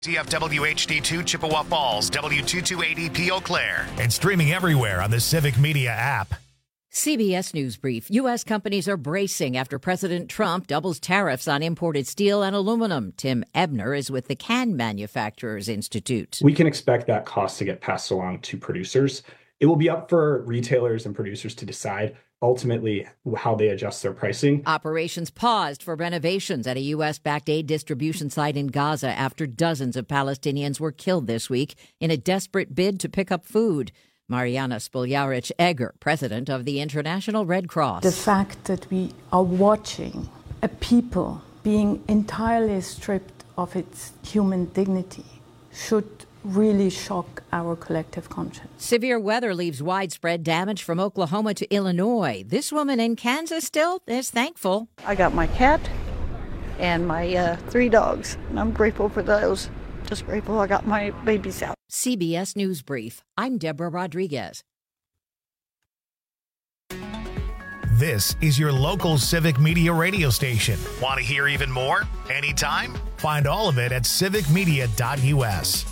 CFW HD2 Chippewa Falls, W228EP Eau Claire, and streaming everywhere on the Civic Media app. CBS News Brief. U.S. companies are bracing after President Trump doubles tariffs on imported steel and aluminum. Tim Ebner is with the Can Manufacturers Institute. We can expect that cost to get passed along to producers. It will be up for retailers and producers to decide ultimately how they adjust their pricing. Operations paused for renovations at a U.S.-backed aid distribution site in Gaza after dozens of Palestinians were killed this week in a desperate bid to pick up food. Mariana Spoljaric-Egger, president of the International Red Cross. The fact that we are watching a people being entirely stripped of its human dignity should really shock our collective conscience. Severe weather leaves widespread damage from Oklahoma to Illinois. This woman in Kansas still is thankful. I got my cat and my 3 dogs, and I'm grateful for those. Just grateful I got my babies out. CBS News Brief. I'm Deborah Rodriguez. This is your local Civic Media radio station. Want to hear even more? Anytime? Find all of it at civicmedia.us.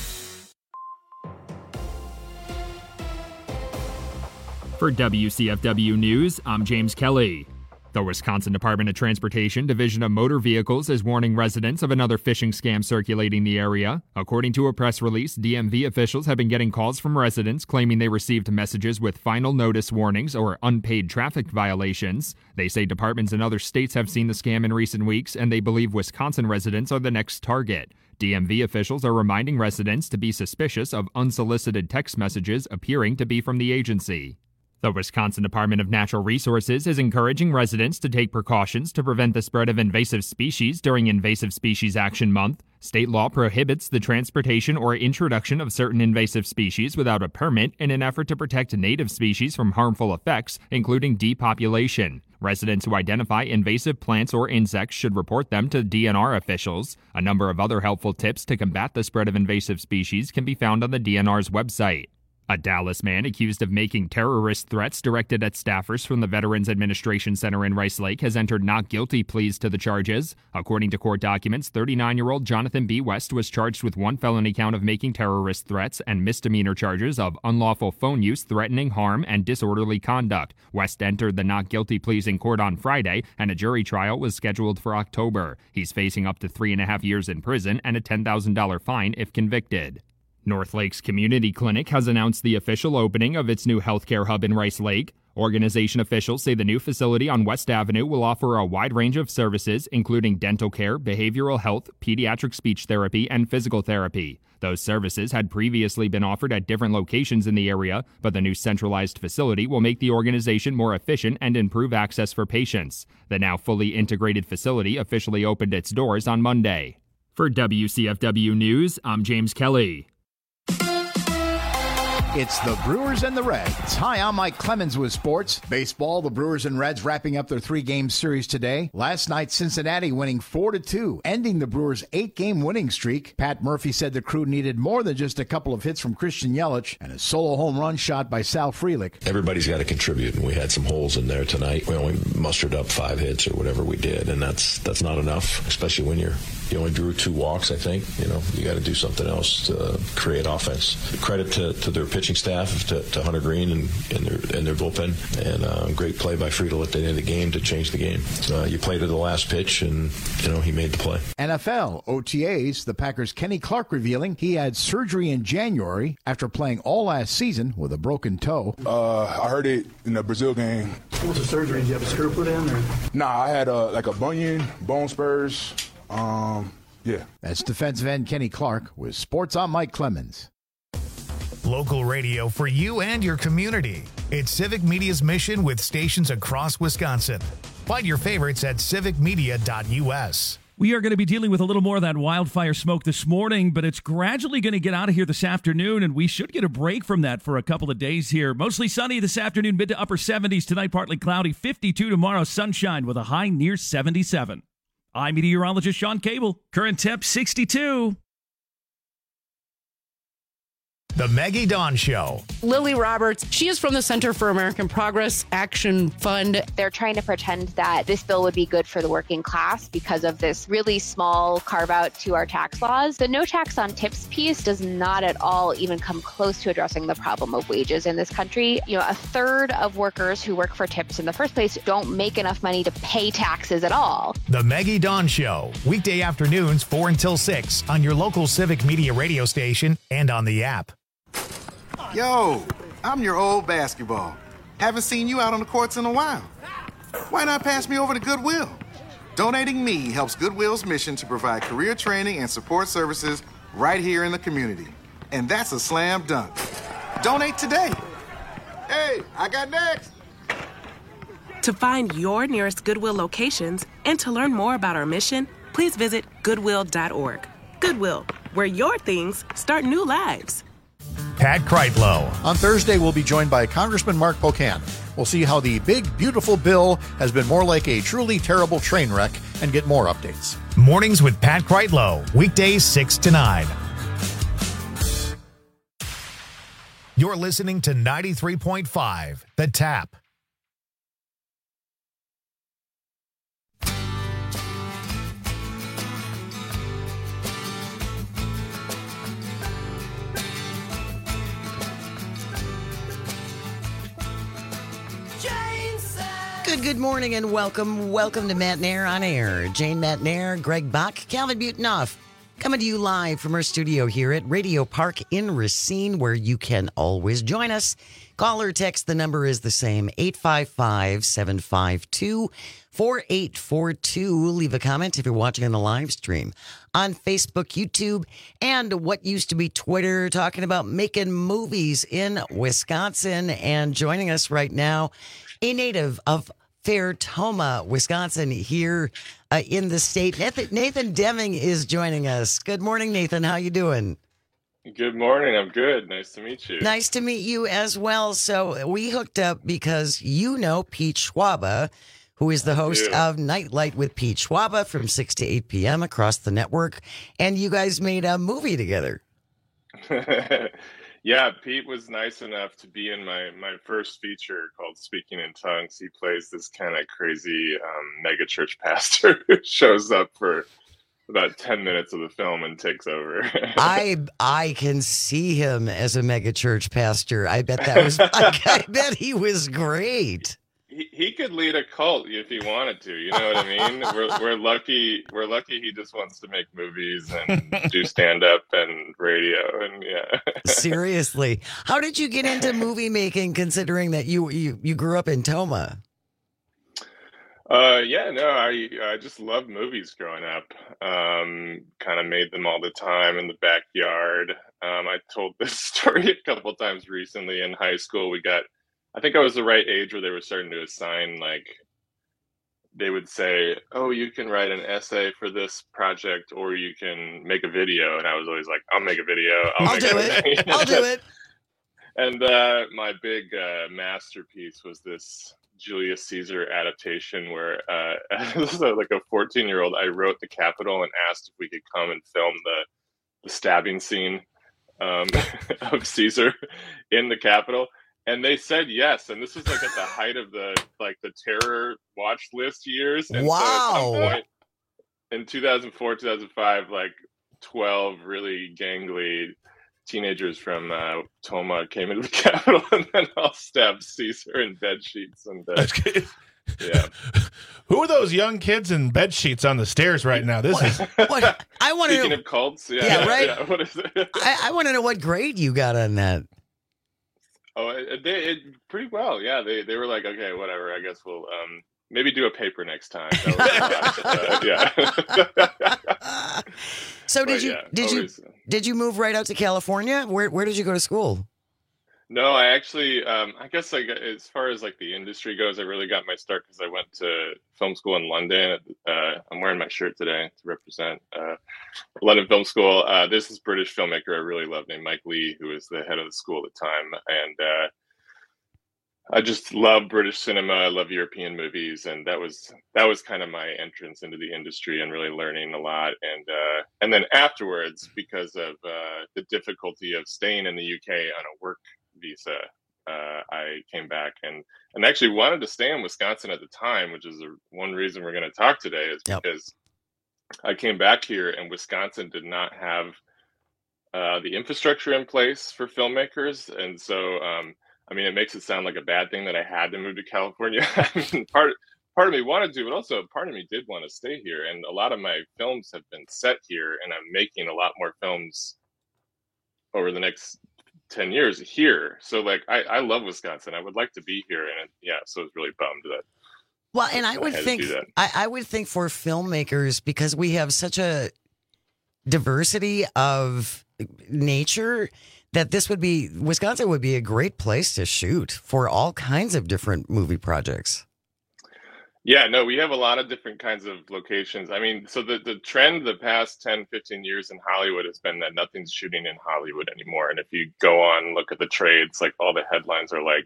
For WCFW News, I'm James Kelly. The Wisconsin Department of Transportation Division of Motor Vehicles is warning residents of another phishing scam circulating the area. According to a press release, DMV officials have been getting calls from residents claiming they received messages with final notice warnings or unpaid traffic violations. They say departments in other states have seen the scam in recent weeks, and they believe Wisconsin residents are the next target. DMV officials are reminding residents to be suspicious of unsolicited text messages appearing to be from the agency. The Wisconsin Department of Natural Resources is encouraging residents to take precautions to prevent the spread of invasive species during Invasive Species Action Month. State law prohibits the transportation or introduction of certain invasive species without a permit in an effort to protect native species from harmful effects, including depopulation. Residents who identify invasive plants or insects should report them to DNR officials. A number of other helpful tips to combat the spread of invasive species can be found on the DNR's website. A Dallas man accused of making terrorist threats directed at staffers from the Veterans Administration Center in Rice Lake has entered not guilty pleas to the charges. According to court documents, 39-year-old Jonathan B. West was charged with 1 felony count of making terrorist threats and misdemeanor charges of unlawful phone use, threatening harm, and disorderly conduct. West entered the not guilty pleas in court on Friday, and a jury trial was scheduled for October. He's facing up to 3.5 years in prison and a $10,000 fine if convicted. North Lakes Community Clinic has announced the official opening of its new healthcare hub in Rice Lake. Organization officials say the new facility on West Avenue will offer a wide range of services, including dental care, behavioral health, pediatric speech therapy, and physical therapy. Those services had previously been offered at different locations in the area, but the new centralized facility will make the organization more efficient and improve access for patients. The now fully integrated facility officially opened its doors on Monday. For WCFW News, I'm James Kelly. It's the Brewers and the Reds. Hi, I'm Mike Clemens with sports. Baseball, the Brewers and Reds wrapping up their 3-game series today. Last night, Cincinnati winning 4-2, ending the Brewers' 8-game winning streak. Pat Murphy said the crew needed more than just a couple of hits from Christian Yelich and a solo home run shot by Sal Frelick. Everybody's got to contribute, and we had some holes in there tonight. We only mustered up 5 hits or whatever we did, and that's not enough, especially when you only drew 2 walks, I think. You got to do something else to create offense. Credit to their pitching staff, to Hunter Green and their bullpen, and great play by Friedel at the end of the game to change the game. You play to the last pitch, and he made the play. NFL OTAs, the Packers' Kenny Clark revealing he had surgery in January after playing all last season with a broken toe. I heard it in the Brazil game. What was the surgery? Did you have a screw put in? Or? Nah, I had a bunion, bone spurs. Yeah. That's defensive end Kenny Clark with Sports. I'm Mike Clemens. Local radio for you and your community. It's Civic Media's mission with stations across Wisconsin. Find your favorites at civicmedia.us. We are going to be dealing with a little more of that wildfire smoke this morning, but it's gradually going to get out of here this afternoon, and we should get a break from that for a couple of days here. Mostly sunny this afternoon, mid to upper 70s. Tonight, partly cloudy, 52 tomorrow, sunshine with a high near 77. I'm meteorologist Sean Cable. Current temp 62. The Maggie Dawn Show. Lily Roberts, she is from the Center for American Progress Action Fund. They're trying to pretend that this bill would be good for the working class because of this really small carve out to our tax laws. The no tax on tips piece does not at all even come close to addressing the problem of wages in this country. You know, a third of workers who work for tips in the first place don't make enough money to pay taxes at all. The Maggie Dawn Show. Weekday afternoons 4 until 6 on your local Civic Media radio station and on the app. Yo, I'm your old basketball. Haven't seen you out on the courts in a while. Why not pass me over to Goodwill? Donating me helps Goodwill's mission to provide career training and support services right here in the community. And that's a slam dunk. Donate today. Hey, I got next. To find your nearest Goodwill locations and to learn more about our mission, please visit goodwill.org. Goodwill, where your things start new lives. Pat Kreitlow. On Thursday, we'll be joined by Congressman Mark Pocan. We'll see how the big, beautiful bill has been more like a truly terrible train wreck and get more updates. Mornings with Pat Kreitlow. Weekdays 6 to 9. You're listening to 93.5, The Tap. Good morning and welcome to Matt Nair on Air. Jane Matt Nair, Greg Bach, Calvin Butonoff, coming to you live from our studio here at Radio Park in Racine, where you can always join us. Call or text, the number is the same, 855-752-4842. Leave a comment if you're watching on the live stream on Facebook, YouTube, and what used to be Twitter, talking about making movies in Wisconsin. And joining us right now, a native of Fairtoma, Wisconsin, here in the state. Nathan Deming is joining us. Good morning, Nathan. How you doing? Good morning. I'm good. Nice to meet you. Nice to meet you as well. So we hooked up because you know Pete Schwaba, who is the host of Nightlight with Pete Schwaba from 6 to 8 p.m. across the network. And you guys made a movie together. Yeah, Pete was nice enough to be in my first feature called Speaking in Tongues. He plays this kind of crazy megachurch pastor who shows up for about 10 minutes of the film and takes over. I can see him as a megachurch pastor. I bet that was I bet he was great. He could lead a cult if he wanted to. You know what I mean? We're lucky. We're lucky he just wants to make movies and do stand up and radio and yeah. Seriously, how did you get into movie making? Considering that you grew up in Toma. I just loved movies growing up. Kind of made them all the time in the backyard. I told this story a couple times recently. In high school, I think I was the right age where they were starting to assign, like, they would say, oh, you can write an essay for this project or you can make a video. And I was always like, I'll make a video. I'll do it. And my big masterpiece was this Julius Caesar adaptation where like a 14-year-old, I wrote the Capitol and asked if we could come and film the stabbing scene of Caesar in the Capitol. And they said yes, and this was like at the height of the terror watch list years. And wow! So at some point in 2004, 2005, like 12 really gangly teenagers from Toma came into the Capitol and then all stabbed Caesar in bed sheets. And yeah, who are those young kids in bed sheets on the stairs right now? This is what I want to know. Speaking of cults, yeah, right. Yeah, what is it? I want to know what grade you got on that. Oh, it pretty well. Yeah, they were like, okay, whatever. I guess we'll maybe do a paper next time. Yeah. So did you move right out to California? Where did you go to school? No, I actually, I guess like as far as like the industry goes, I really got my start because I went to film school in London. I'm wearing my shirt today to represent London Film School. There's this British filmmaker I really love named Mike Lee, who was the head of the school at the time. And I just love British cinema. I love European movies, and that was kind of my entrance into the industry and really learning a lot. And then afterwards, because of the difficulty of staying in the UK on a work visa, I came back and actually wanted to stay in Wisconsin at the time, which is one reason we're going to talk today, is because I came back here and Wisconsin did not have the infrastructure in place for filmmakers, and so. I mean, it makes it sound like a bad thing that I had to move to California. I mean, part of me wanted to, but also part of me did want to stay here. And a lot of my films have been set here, and I'm making a lot more films over the next 10 years here. So, like, I love Wisconsin. I would like to be here. And so I was really bummed that. Well, and I would think for filmmakers, because we have such a diversity of nature, that Wisconsin would be a great place to shoot for all kinds of different movie projects. Yeah, no, we have a lot of different kinds of locations. I mean, so the trend the past 10, 15 years in Hollywood has been that nothing's shooting in Hollywood anymore. And if you go on and look at the trades, like all the headlines are like,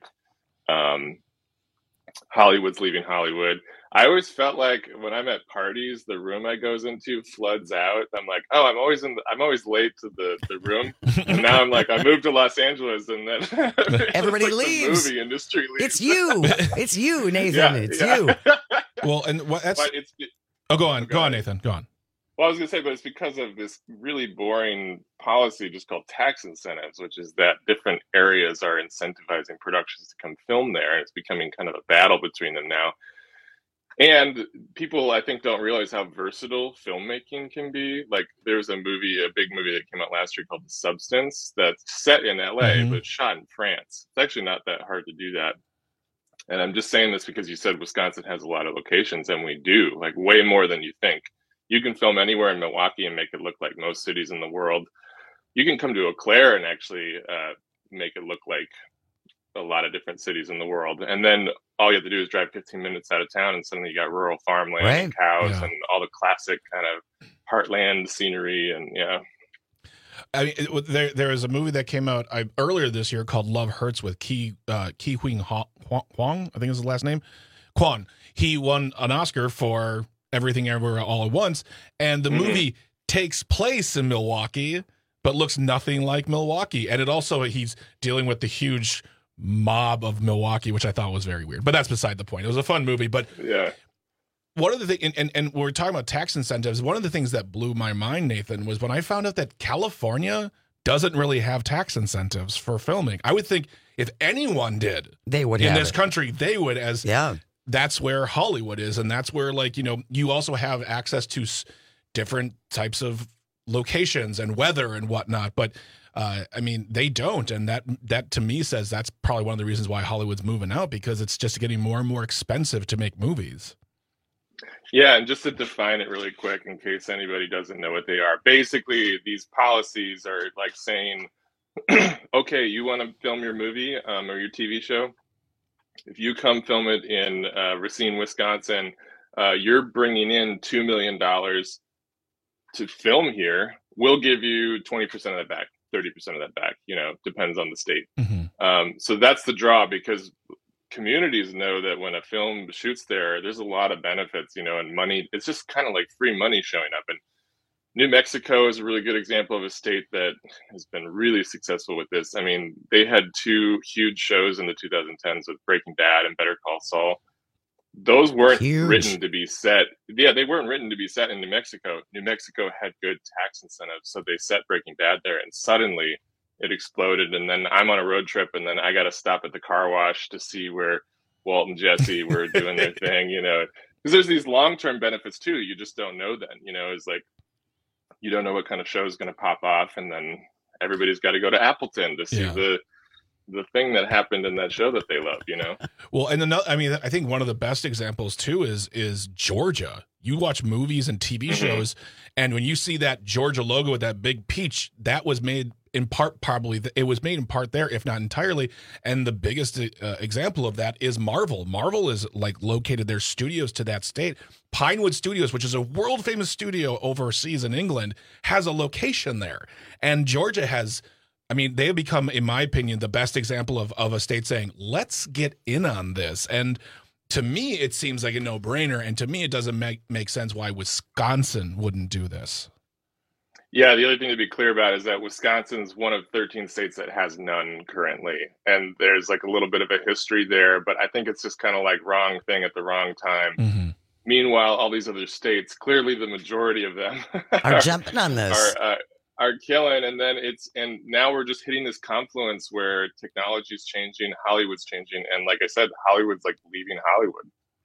Hollywood's leaving Hollywood. I always felt like when I'm at parties, the room I goes into floods out. I'm like, oh, I'm always late to the room. And now I'm like, I moved to Los Angeles, and then everybody like leaves. The movie industry leaves. It's you, Nathan. You. Well, and that's. Go on, Nathan. Go on. Well, I was going to say, but it's because of this really boring policy just called tax incentives, which is that different areas are incentivizing productions to come film there. And it's becoming kind of a battle between them now. And people, I think, don't realize how versatile filmmaking can be. Like, there's a big movie that came out last year called The Substance that's set in LA, but shot in France. It's actually not that hard to do that. And I'm just saying this because you said Wisconsin has a lot of locations, and we do, like, way more than you think. You can film anywhere in Milwaukee and make it look like most cities in the world. You can come to Eau Claire and actually make it look like a lot of different cities in the world. And then all you have to do is drive 15 minutes out of town, and suddenly you got rural farmland and cows and all the classic kind of heartland scenery. And I mean, there is a movie that came out earlier this year called Love Hurts with Ke Huy Quan, I think is his last name. Quan. He won an Oscar for Everything Everywhere All at Once, and the movie takes place in Milwaukee, but looks nothing like Milwaukee. And he's dealing with the huge mob of Milwaukee, which I thought was very weird. But that's beside the point. It was a fun movie, but one of the things, and we're talking about tax incentives, one of the things that blew my mind, Nathan, was when I found out that California doesn't really have tax incentives for filming. I would think if anyone did, they would in this country, they would, that's where Hollywood is, and that's where, like, you also have access to different types of locations and weather and whatnot. But I mean, they don't, and that to me says that's probably one of the reasons why Hollywood's moving out, because it's just getting more and more expensive to make movies. Yeah, and just to define it really quick, in case anybody doesn't know what they are, basically these policies are like saying, okay, you want to film your movie or your TV show? If you come film it in Racine, Wisconsin, you're bringing in $2 million to film here. We'll give you 20% of that back, 30% of that back, depends on the state. So that's the draw, because communities know that when a film shoots there's a lot of benefits, and money. It's just kind of like free money showing up. And New Mexico is a really good example of a state that has been really successful with this. I mean, they had two huge shows in the 2010s with Breaking Bad and Better Call Saul. Those weren't written to be set. Yeah, they weren't written to be set in New Mexico. New Mexico had good tax incentives, so they set Breaking Bad there, and suddenly it exploded. And then I'm on a road trip, and then I got to stop at the car wash to see where Walt and Jesse were doing their thing, because there's these long-term benefits too. You just don't know then, it's like, you don't know what kind of show is going to pop off, and then everybody's got to go to Appleton to see the thing that happened in that show that they love, Well, and I think one of the best examples too is Georgia. You watch movies and TV shows, and when you see that Georgia logo with that big peach, that was made in part, it was made in part there, if not entirely. And the biggest example of that is Marvel. Marvel is like located their studios to that state. Pinewood Studios, which is a world famous studio overseas in England, has a location there. And Georgia has I mean, they have become, in my opinion, the best example of a state saying, let's get in on this. And to me, it seems like a no-brainer. And to me, it doesn't make sense why Wisconsin wouldn't do this. Yeah, the other thing to be clear about is that Wisconsin's one of 13 states that has none currently. And there's like a little bit of a history there, but I think it's just kind of like wrong thing at the wrong time. Mm-hmm. Meanwhile, all these other states, clearly the majority of them are jumping on this. Are killing, and now we're just hitting this confluence where technology is changing, Hollywood's changing, and like I said, Hollywood's like leaving Hollywood.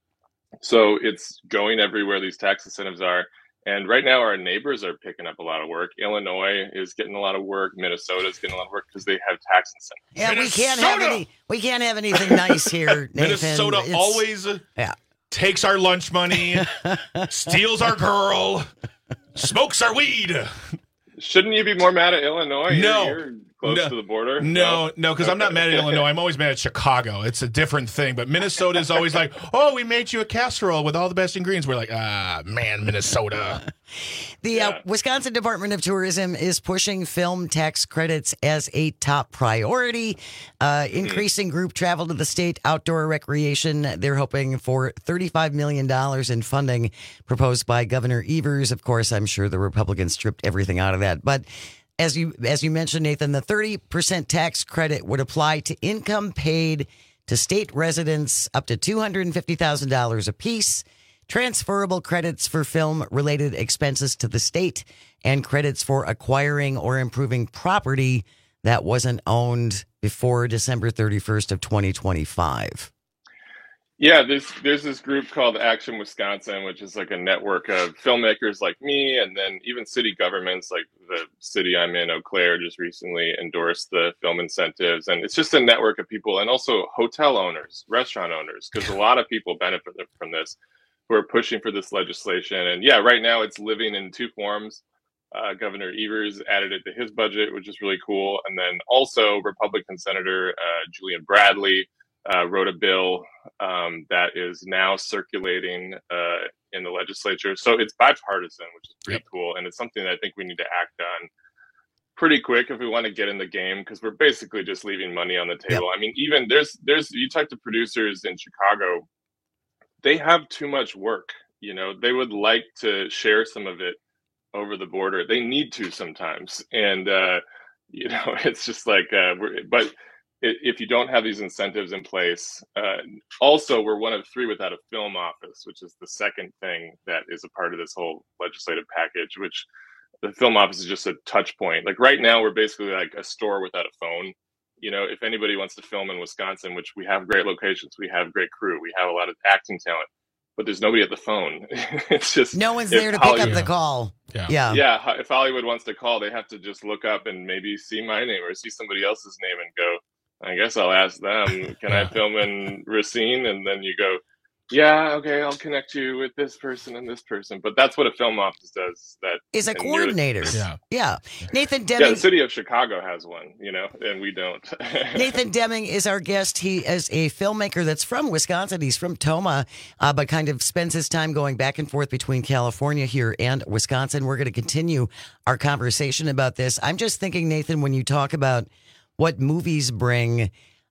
So it's going everywhere these tax incentives are, and right now our neighbors are picking up a lot of work. Illinois is getting a lot of work. Minnesota's getting a lot of work because they have tax incentives. Yeah, Minnesota! we can't have anything nice here, Nathan. Minnesota always takes our lunch money, steals our girl, smokes our weed. Shouldn't you be more mad at Illinois? No. You're close to the border? No, because I'm not mad at Illinois. I'm always mad at Chicago. It's a different thing. But Minnesota is always like, oh, we made you a casserole with all the best ingredients. We're like, man, Minnesota. The Wisconsin Department of Tourism is pushing film tax credits as a top priority, increasing group travel to the state, outdoor recreation. They're hoping for $35 million in funding proposed by Governor Evers. Of course, I'm sure the Republicans stripped everything out of that. But as you mentioned, Nathan, the 30% tax credit would apply to income paid to state residents up to $250,000 apiece. Transferable credits for film-related expenses to the state, and credits for acquiring or improving property that wasn't owned before December 31st of 2025. Yeah, there's this group called Action Wisconsin, which is like a network of filmmakers like me, and then even city governments, like the city I'm in, Eau Claire, just recently endorsed the film incentives. And it's just a network of people, and also hotel owners, restaurant owners, because a lot of people benefit from this, who are pushing for this legislation. And yeah, right now it's living in two forms. Governor Evers added it to his budget, which is really cool. And then also Republican Senator Julian Bradley wrote a bill that is now circulating in the legislature. So it's bipartisan, which is pretty cool. And it's something that I think we need to act on pretty quick if we want to get in the game, because we're basically just leaving money on the table. I mean, even there's you talk to producers in Chicago, they have too much work. You know, they would like to share some of it over the border. They need to sometimes. And, you know, it's just like, but if you don't have these incentives in place, also we're one of three without a film office, which is the second thing that is a part of this whole legislative package, which the film office is just a touch point. Like right now, we're basically like a store without a phone. You know, if anybody wants to film in Wisconsin, which we have great locations, we have great crew, we have a lot of acting talent, but there's nobody at the phone. It's just no one's there to pick up the call. Yeah. If Hollywood wants to call, they have to just look up and maybe see my name or see somebody else's name and go, I guess I'll ask them, can I film in Racine? And then you go, yeah, okay, I'll connect you with this person and this person. But that's what a film office does. That is a coordinator. Yeah. Nathan Deming. Yeah, the city of Chicago has one, you know, and we don't. Nathan Deming is our guest. He is a filmmaker that's from Wisconsin. He's from Toma, but kind of spends his time going back and forth between California here and Wisconsin. We're going to continue our conversation about this. I'm just thinking, Nathan, when you talk about what movies bring,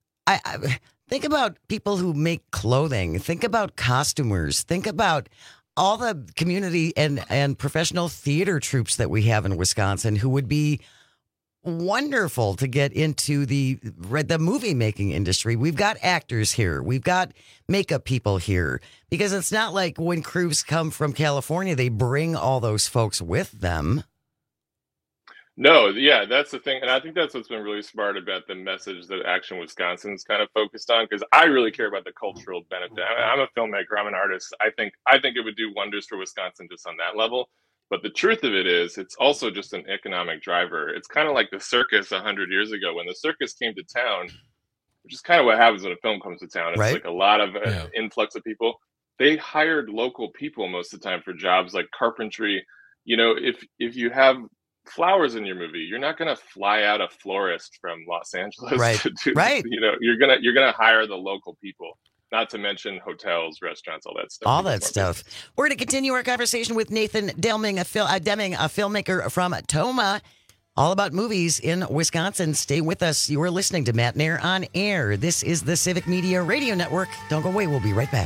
I think about people who make clothing. Think about costumers. Think about all the community and professional theater troupes that we have in Wisconsin who would be wonderful to get into the movie making industry. We've got actors here. We've got makeup people here, because it's not like when crews come from California, they bring all those folks with them. No, yeah, that's the thing. And I think that's what's been really smart about the message that Action Wisconsin's kind of focused on, because I really care about the cultural benefit. I'm a filmmaker, I'm an artist. I think it would do wonders for Wisconsin just on that level. But the truth of it is, it's also just an economic driver. It's kind of like the circus 100 years ago. When the circus came to town, which is kind of what happens when a film comes to town. It's like a lot of influx of people. They hired local people most of the time for jobs like carpentry. You know, if you have flowers in your movie, you're not going to fly out a florist from Los Angeles to do, you know, you're going to hire the local people, not to mention hotels, restaurants, all that stuff. We're going to continue our conversation with Nathan Deming, a filmmaker from Toma. All about movies in Wisconsin. Stay with us. You are listening to Matt Nair on Air. This is the Civic Media Radio Network. Don't go away. We'll be right back.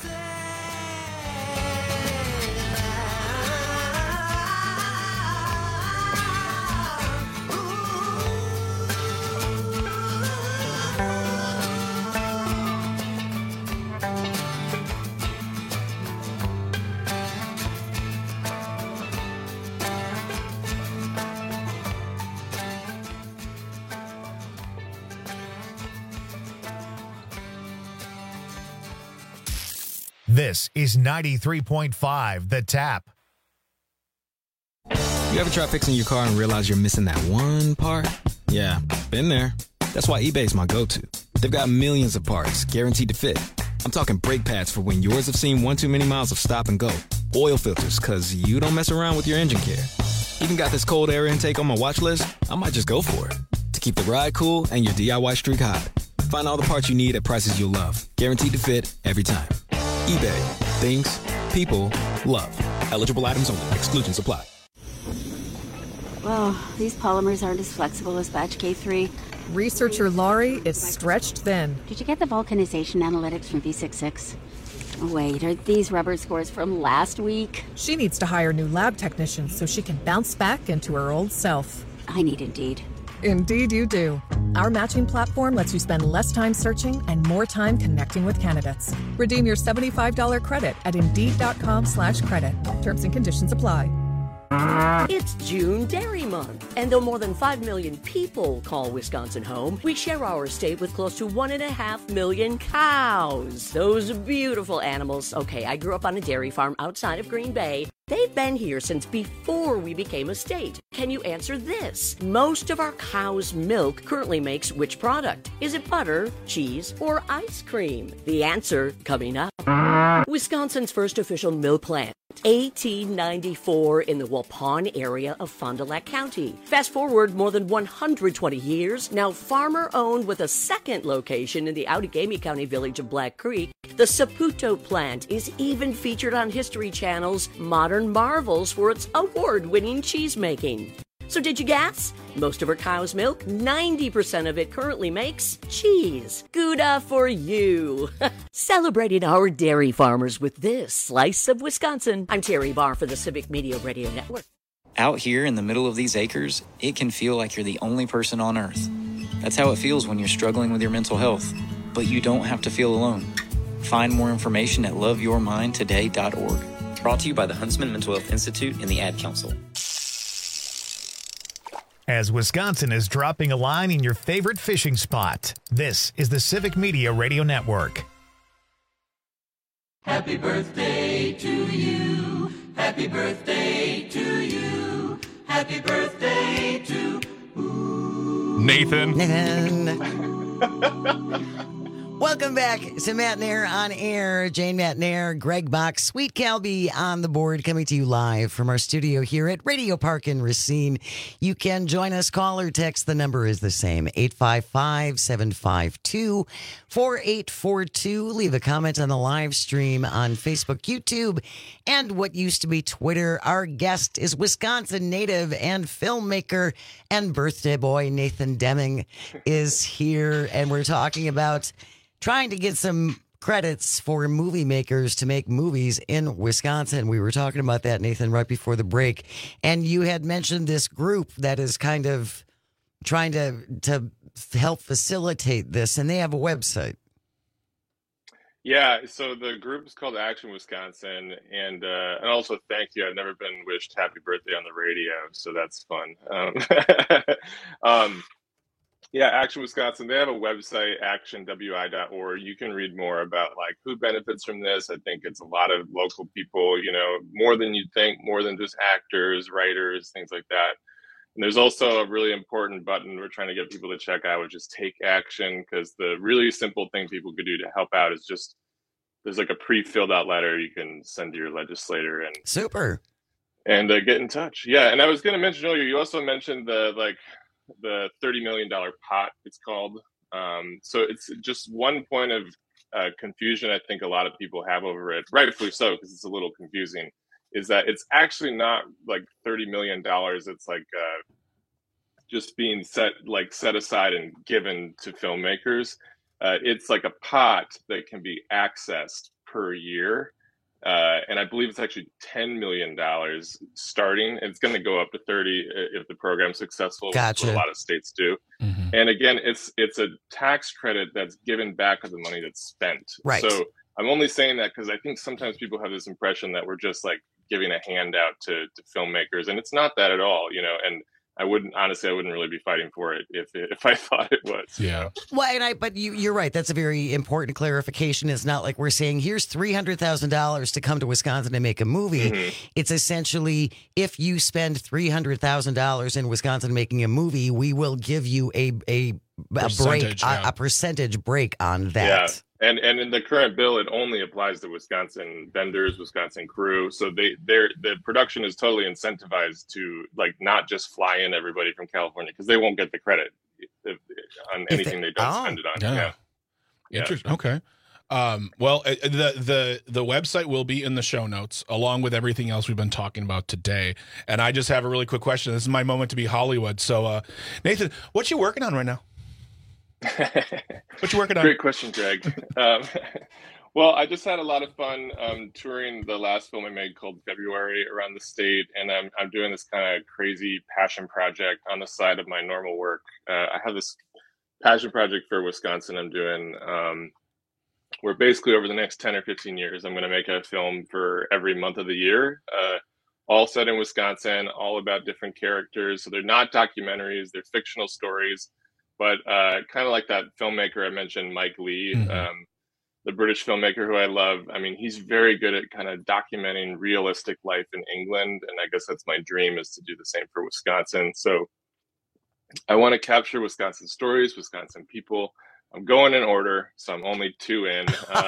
This is 93.5 The Tap. You ever try fixing your car and realize you're missing that one part? Yeah, been there. That's why eBay's my go-to. They've got millions of parts guaranteed to fit. I'm talking brake pads for when yours have seen one too many miles of stop and go. Oil filters, because you don't mess around with your engine care. Even got this cold air intake on my watch list. I might just go for it. To keep the ride cool and your DIY streak hot. Find all the parts you need at prices you'll love. Guaranteed to fit every time. eBay. Things. People. Love. Eligible items only. Exclusions apply. Well, these polymers aren't as flexible as batch K3. Researcher Laurie is stretched thin. Did you get the vulcanization analytics from V66? Oh, wait, are these rubber scores from last week? She needs to hire new lab technicians so she can bounce back into her old self. I need Indeed. Indeed you do. Our matching platform lets you spend less time searching and more time connecting with candidates. Redeem your $75 credit at Indeed.com/credit. Terms and conditions apply. It's June Dairy Month, and though more than 5 million people call Wisconsin home, we share our state with close to 1.5 million cows. Those beautiful animals. Okay, I grew up on a dairy farm outside of Green Bay. They've been here since before we became a state. Can you answer this? Most of our cow's milk currently makes which product? Is it butter, cheese, or ice cream? The answer coming up. Wisconsin's first official milk plant. 1894 in the Waupun area of Fond du Lac County. Fast forward more than 120 years, now farmer-owned with a second location in the Outagamie County village of Black Creek, the Saputo plant is even featured on History Channel's Modern Marvels for its award-winning cheese making. So did you guess? Most of our cow's milk, 90% of it currently makes cheese. Gouda for you. Celebrating our dairy farmers with this slice of Wisconsin. I'm Terry Barr for the Civic Media Radio Network. Out here in the middle of these acres, it can feel like you're the only person on earth. That's how it feels when you're struggling with your mental health. But you don't have to feel alone. Find more information at loveyourmindtoday.org. Brought to you by the Huntsman Mental Health Institute and the Ad Council. As Wisconsin is dropping a line in your favorite fishing spot, this is the Civic Media Radio Network. Happy birthday to you. Happy birthday to you. Happy birthday to Nathan. Welcome back to Matt Nair on Air. Jane Matt Nair, Greg Bach, Sweet Calby on the board, coming to you live from our studio here at Radio Park in Racine. You can join us, call or text. The number is the same, 855-752-4842. Leave a comment on the live stream on Facebook, YouTube, and what used to be Twitter. Our guest is Wisconsin native and filmmaker and birthday boy Nathan Deming is here, and we're talking about trying to get some credits for movie makers to make movies in Wisconsin. We were talking about that, Nathan, right before the break. And you had mentioned this group that is kind of trying to help facilitate this, and they have a website. Yeah, so the group is called Action Wisconsin, and also thank you. I've never been wished happy birthday on the radio, so that's fun. Yeah, Action Wisconsin, they have a website, actionwi.org. You can read more about like who benefits from this. I think it's a lot of local people, you know, more than you'd think, more than just actors, writers, things like that. And there's also a really important button we're trying to get people to check out, which is Take Action, because the really simple thing people could do to help out is just, there's like a pre-filled out letter you can send to your legislator and super and get in touch. Yeah, and I was going to mention earlier, you also mentioned the $30 million pot, it's called. So it's just one point of confusion I think a lot of people have over it, rightfully so, because it's a little confusing, is that it's actually not like $30 million. It's like just being set aside and given to filmmakers. It's like a pot that can be accessed per year. And I believe it's actually $10 million starting. It's going to go up to 30 if the program's successful. Gotcha. What a lot of states do. Mm-hmm. And again, it's a tax credit that's given back of the money that's spent. Right. So I'm only saying that because I think sometimes people have this impression that we're just like giving a handout to filmmakers, and it's not that at all, you know. And I wouldn't really be fighting for it if I thought it was. Yeah. Well, but you're right. That's a very important clarification. It's not like we're saying here's $300,000 to come to Wisconsin and make a movie. Mm-hmm. It's essentially if you spend $300,000 in Wisconsin making a movie, we will give you a percentage break on that. Yeah. And in the current bill, it only applies to Wisconsin vendors, Wisconsin crew. So the production is totally incentivized to like not just fly in everybody from California, because they won't get the credit on anything they don't spend it on. Yeah. Interesting. Okay. Well, the website will be in the show notes along with everything else we've been talking about today. And I just have a really quick question. This is my moment to be Hollywood. So, Nathan, what you working on right now? What you working on? Great question, Greg. Well, I just had a lot of fun touring the last film I made called February around the state, and I'm doing this kind of crazy passion project on the side of my normal work. I have this passion project for Wisconsin I'm doing, where basically over the next 10 or 15 years, I'm going to make a film for every month of the year, all set in Wisconsin, all about different characters. So they're not documentaries, they're fictional stories. But kind of like that filmmaker I mentioned, Mike Lee, the British filmmaker who I love. I mean, he's very good at kind of documenting realistic life in England. And I guess that's my dream, is to do the same for Wisconsin. So I want to capture Wisconsin stories, Wisconsin people. I'm going in order, so I'm only 2 in.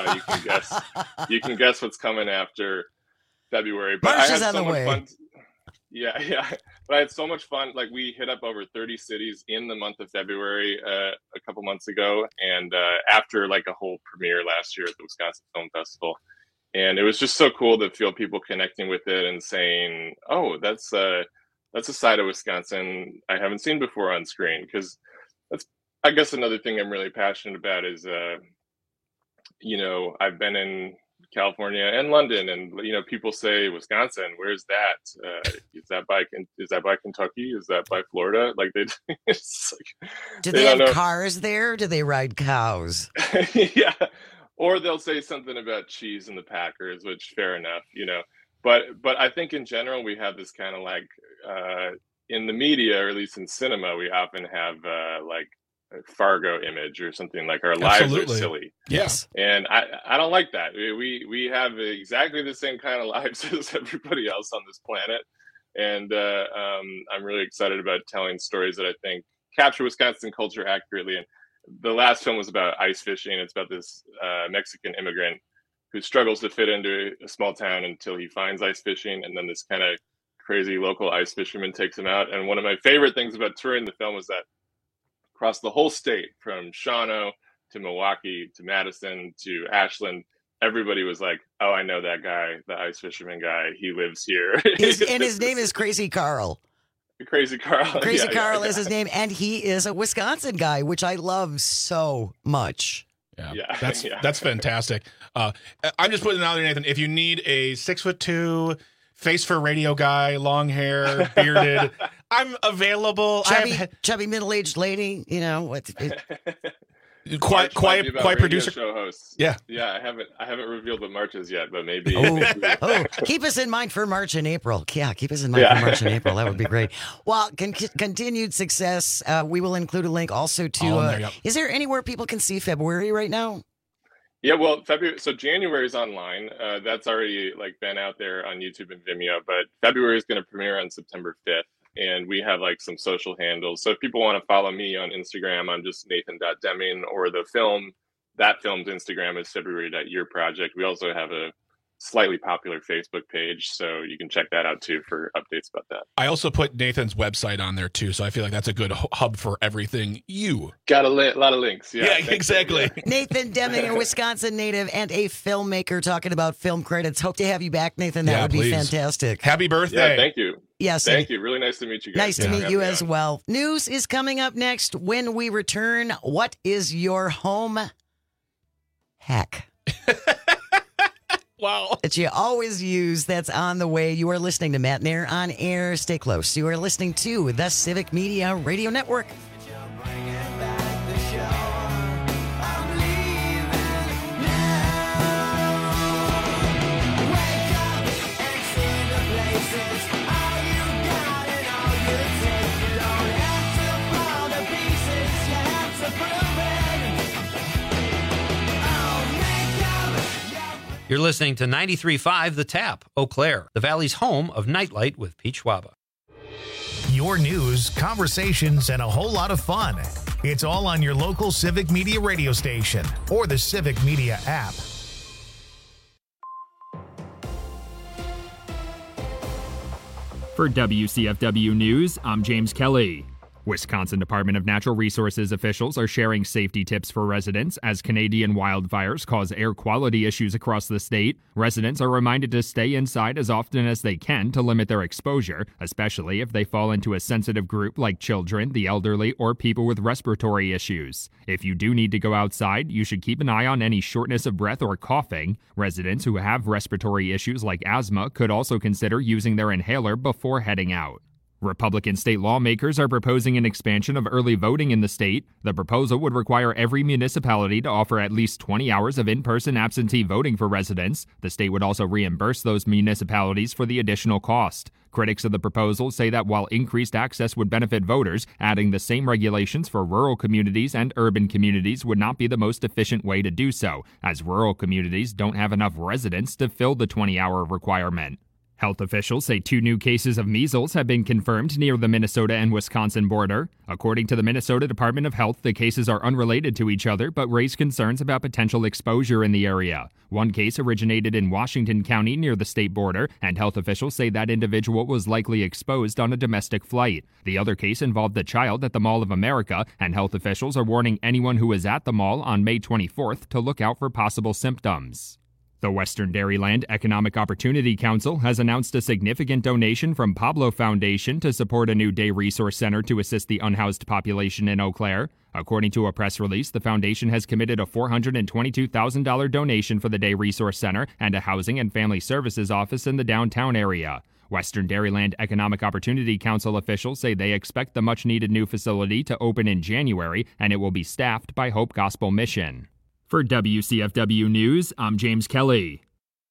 You can guess what's coming after February. But March I is had on so the much way. fun. Yeah. But I had so much fun. Like, we hit up over 30 cities in the month of February a couple months ago, and after like a whole premiere last year at the Wisconsin Film Festival. And it was just so cool to feel people connecting with it and saying, "Oh, that's a side of Wisconsin I haven't seen before on screen." Because that's, I guess, another thing I'm really passionate about is, I've been in California and London, and people say, "Wisconsin, where's that? Is that by Kentucky? Is that by Florida?" Like it's like, Do they have cars there? Do they ride cows? Yeah, or they'll say something about cheese and the Packers, which fair enough, But I think in general we have this kind of like in the media, or at least in cinema, we often have like Fargo image or something, like our lives are silly. Yes. And I don't like that. We have exactly the same kind of lives as everybody else on this planet. And I'm really excited about telling stories that I think capture Wisconsin culture accurately. And the last film was about ice fishing. It's about this Mexican immigrant who struggles to fit into a small town until he finds ice fishing. And then this kind of crazy local ice fisherman takes him out. And one of my favorite things about touring the film was that across the whole state, from Shawano to Milwaukee to Madison to Ashland, everybody was like, "Oh, I know that guy, the ice fisherman guy. He lives here." His name is Crazy Carl. Crazy Carl. Crazy Carl is his name, and he is a Wisconsin guy, which I love so much. Yeah. That's fantastic. I'm just putting it out there, Nathan. If you need a 6'2" face for radio guy, long hair, bearded, I'm available. Chubby middle-aged lady, Quiet producer, show host. Yeah. I haven't revealed what March is yet, but maybe. Keep us in mind for March and April. Yeah, keep us in mind for March and April. That would be great. Well, continued success. We will include a link also to. Is there anywhere people can see February right now? Yeah, well, February. So January is online. That's already been out there on YouTube and Vimeo. But February is going to premiere on September 5th. And we have some social handles. So if people want to follow me on Instagram, I'm just Nathan.Deming, or that film's Instagram is February.yearproject. We also have a slightly popular Facebook page. So you can check that out too for updates about that. I also put Nathan's website on there too, so I feel like that's a good hub for everything you. Got a lot of links. Yeah, exactly. Nathan Deming, a Wisconsin native and a filmmaker, talking about film credits. Hope to have you back, Nathan. That would be fantastic. Happy birthday. Yeah, thank you. Yes. Thank you. Really nice to meet you guys. Nice to meet you as well. News is coming up next when we return. What is your home hack? Wow. That you always use, that's on the way. You are listening to Matt Nair on air. Stay close. You are listening to the Civic Media Radio Network. You're listening to 93.5 The Tap, Eau Claire, the Valley's home of Nightlight with Pete Schwaba. Your news, conversations, and a whole lot of fun. It's all on your local Civic Media radio station or the Civic Media app. For WCFW News, I'm James Kelly. Wisconsin Department of Natural Resources officials are sharing safety tips for residents as Canadian wildfires cause air quality issues across the state. Residents are reminded to stay inside as often as they can to limit their exposure, especially if they fall into a sensitive group like children, the elderly, or people with respiratory issues. If you do need to go outside, you should keep an eye on any shortness of breath or coughing. Residents who have respiratory issues like asthma could also consider using their inhaler before heading out. Republican state lawmakers are proposing an expansion of early voting in the state. The proposal would require every municipality to offer at least 20 hours of in-person absentee voting for residents. The state would also reimburse those municipalities for the additional cost. Critics of the proposal say that while increased access would benefit voters, adding the same regulations for rural communities and urban communities would not be the most efficient way to do so, as rural communities don't have enough residents to fill the 20-hour requirement. Health officials say 2 new cases of measles have been confirmed near the Minnesota and Wisconsin border. According to the Minnesota Department of Health, the cases are unrelated to each other but raise concerns about potential exposure in the area. One case originated in Washington County near the state border, and health officials say that individual was likely exposed on a domestic flight. The other case involved a child at the Mall of America, and health officials are warning anyone who is at the mall on May 24th to look out for possible symptoms. The Western Dairyland Economic Opportunity Council has announced a significant donation from Pablo Foundation to support a new day resource center to assist the unhoused population in Eau Claire. According to a press release, the foundation has committed a $422,000 donation for the day resource center and a housing and family services office in the downtown area. Western Dairyland Economic Opportunity Council officials say they expect the much-needed new facility to open in January, and it will be staffed by Hope Gospel Mission. For WCFW News, I'm James Kelly.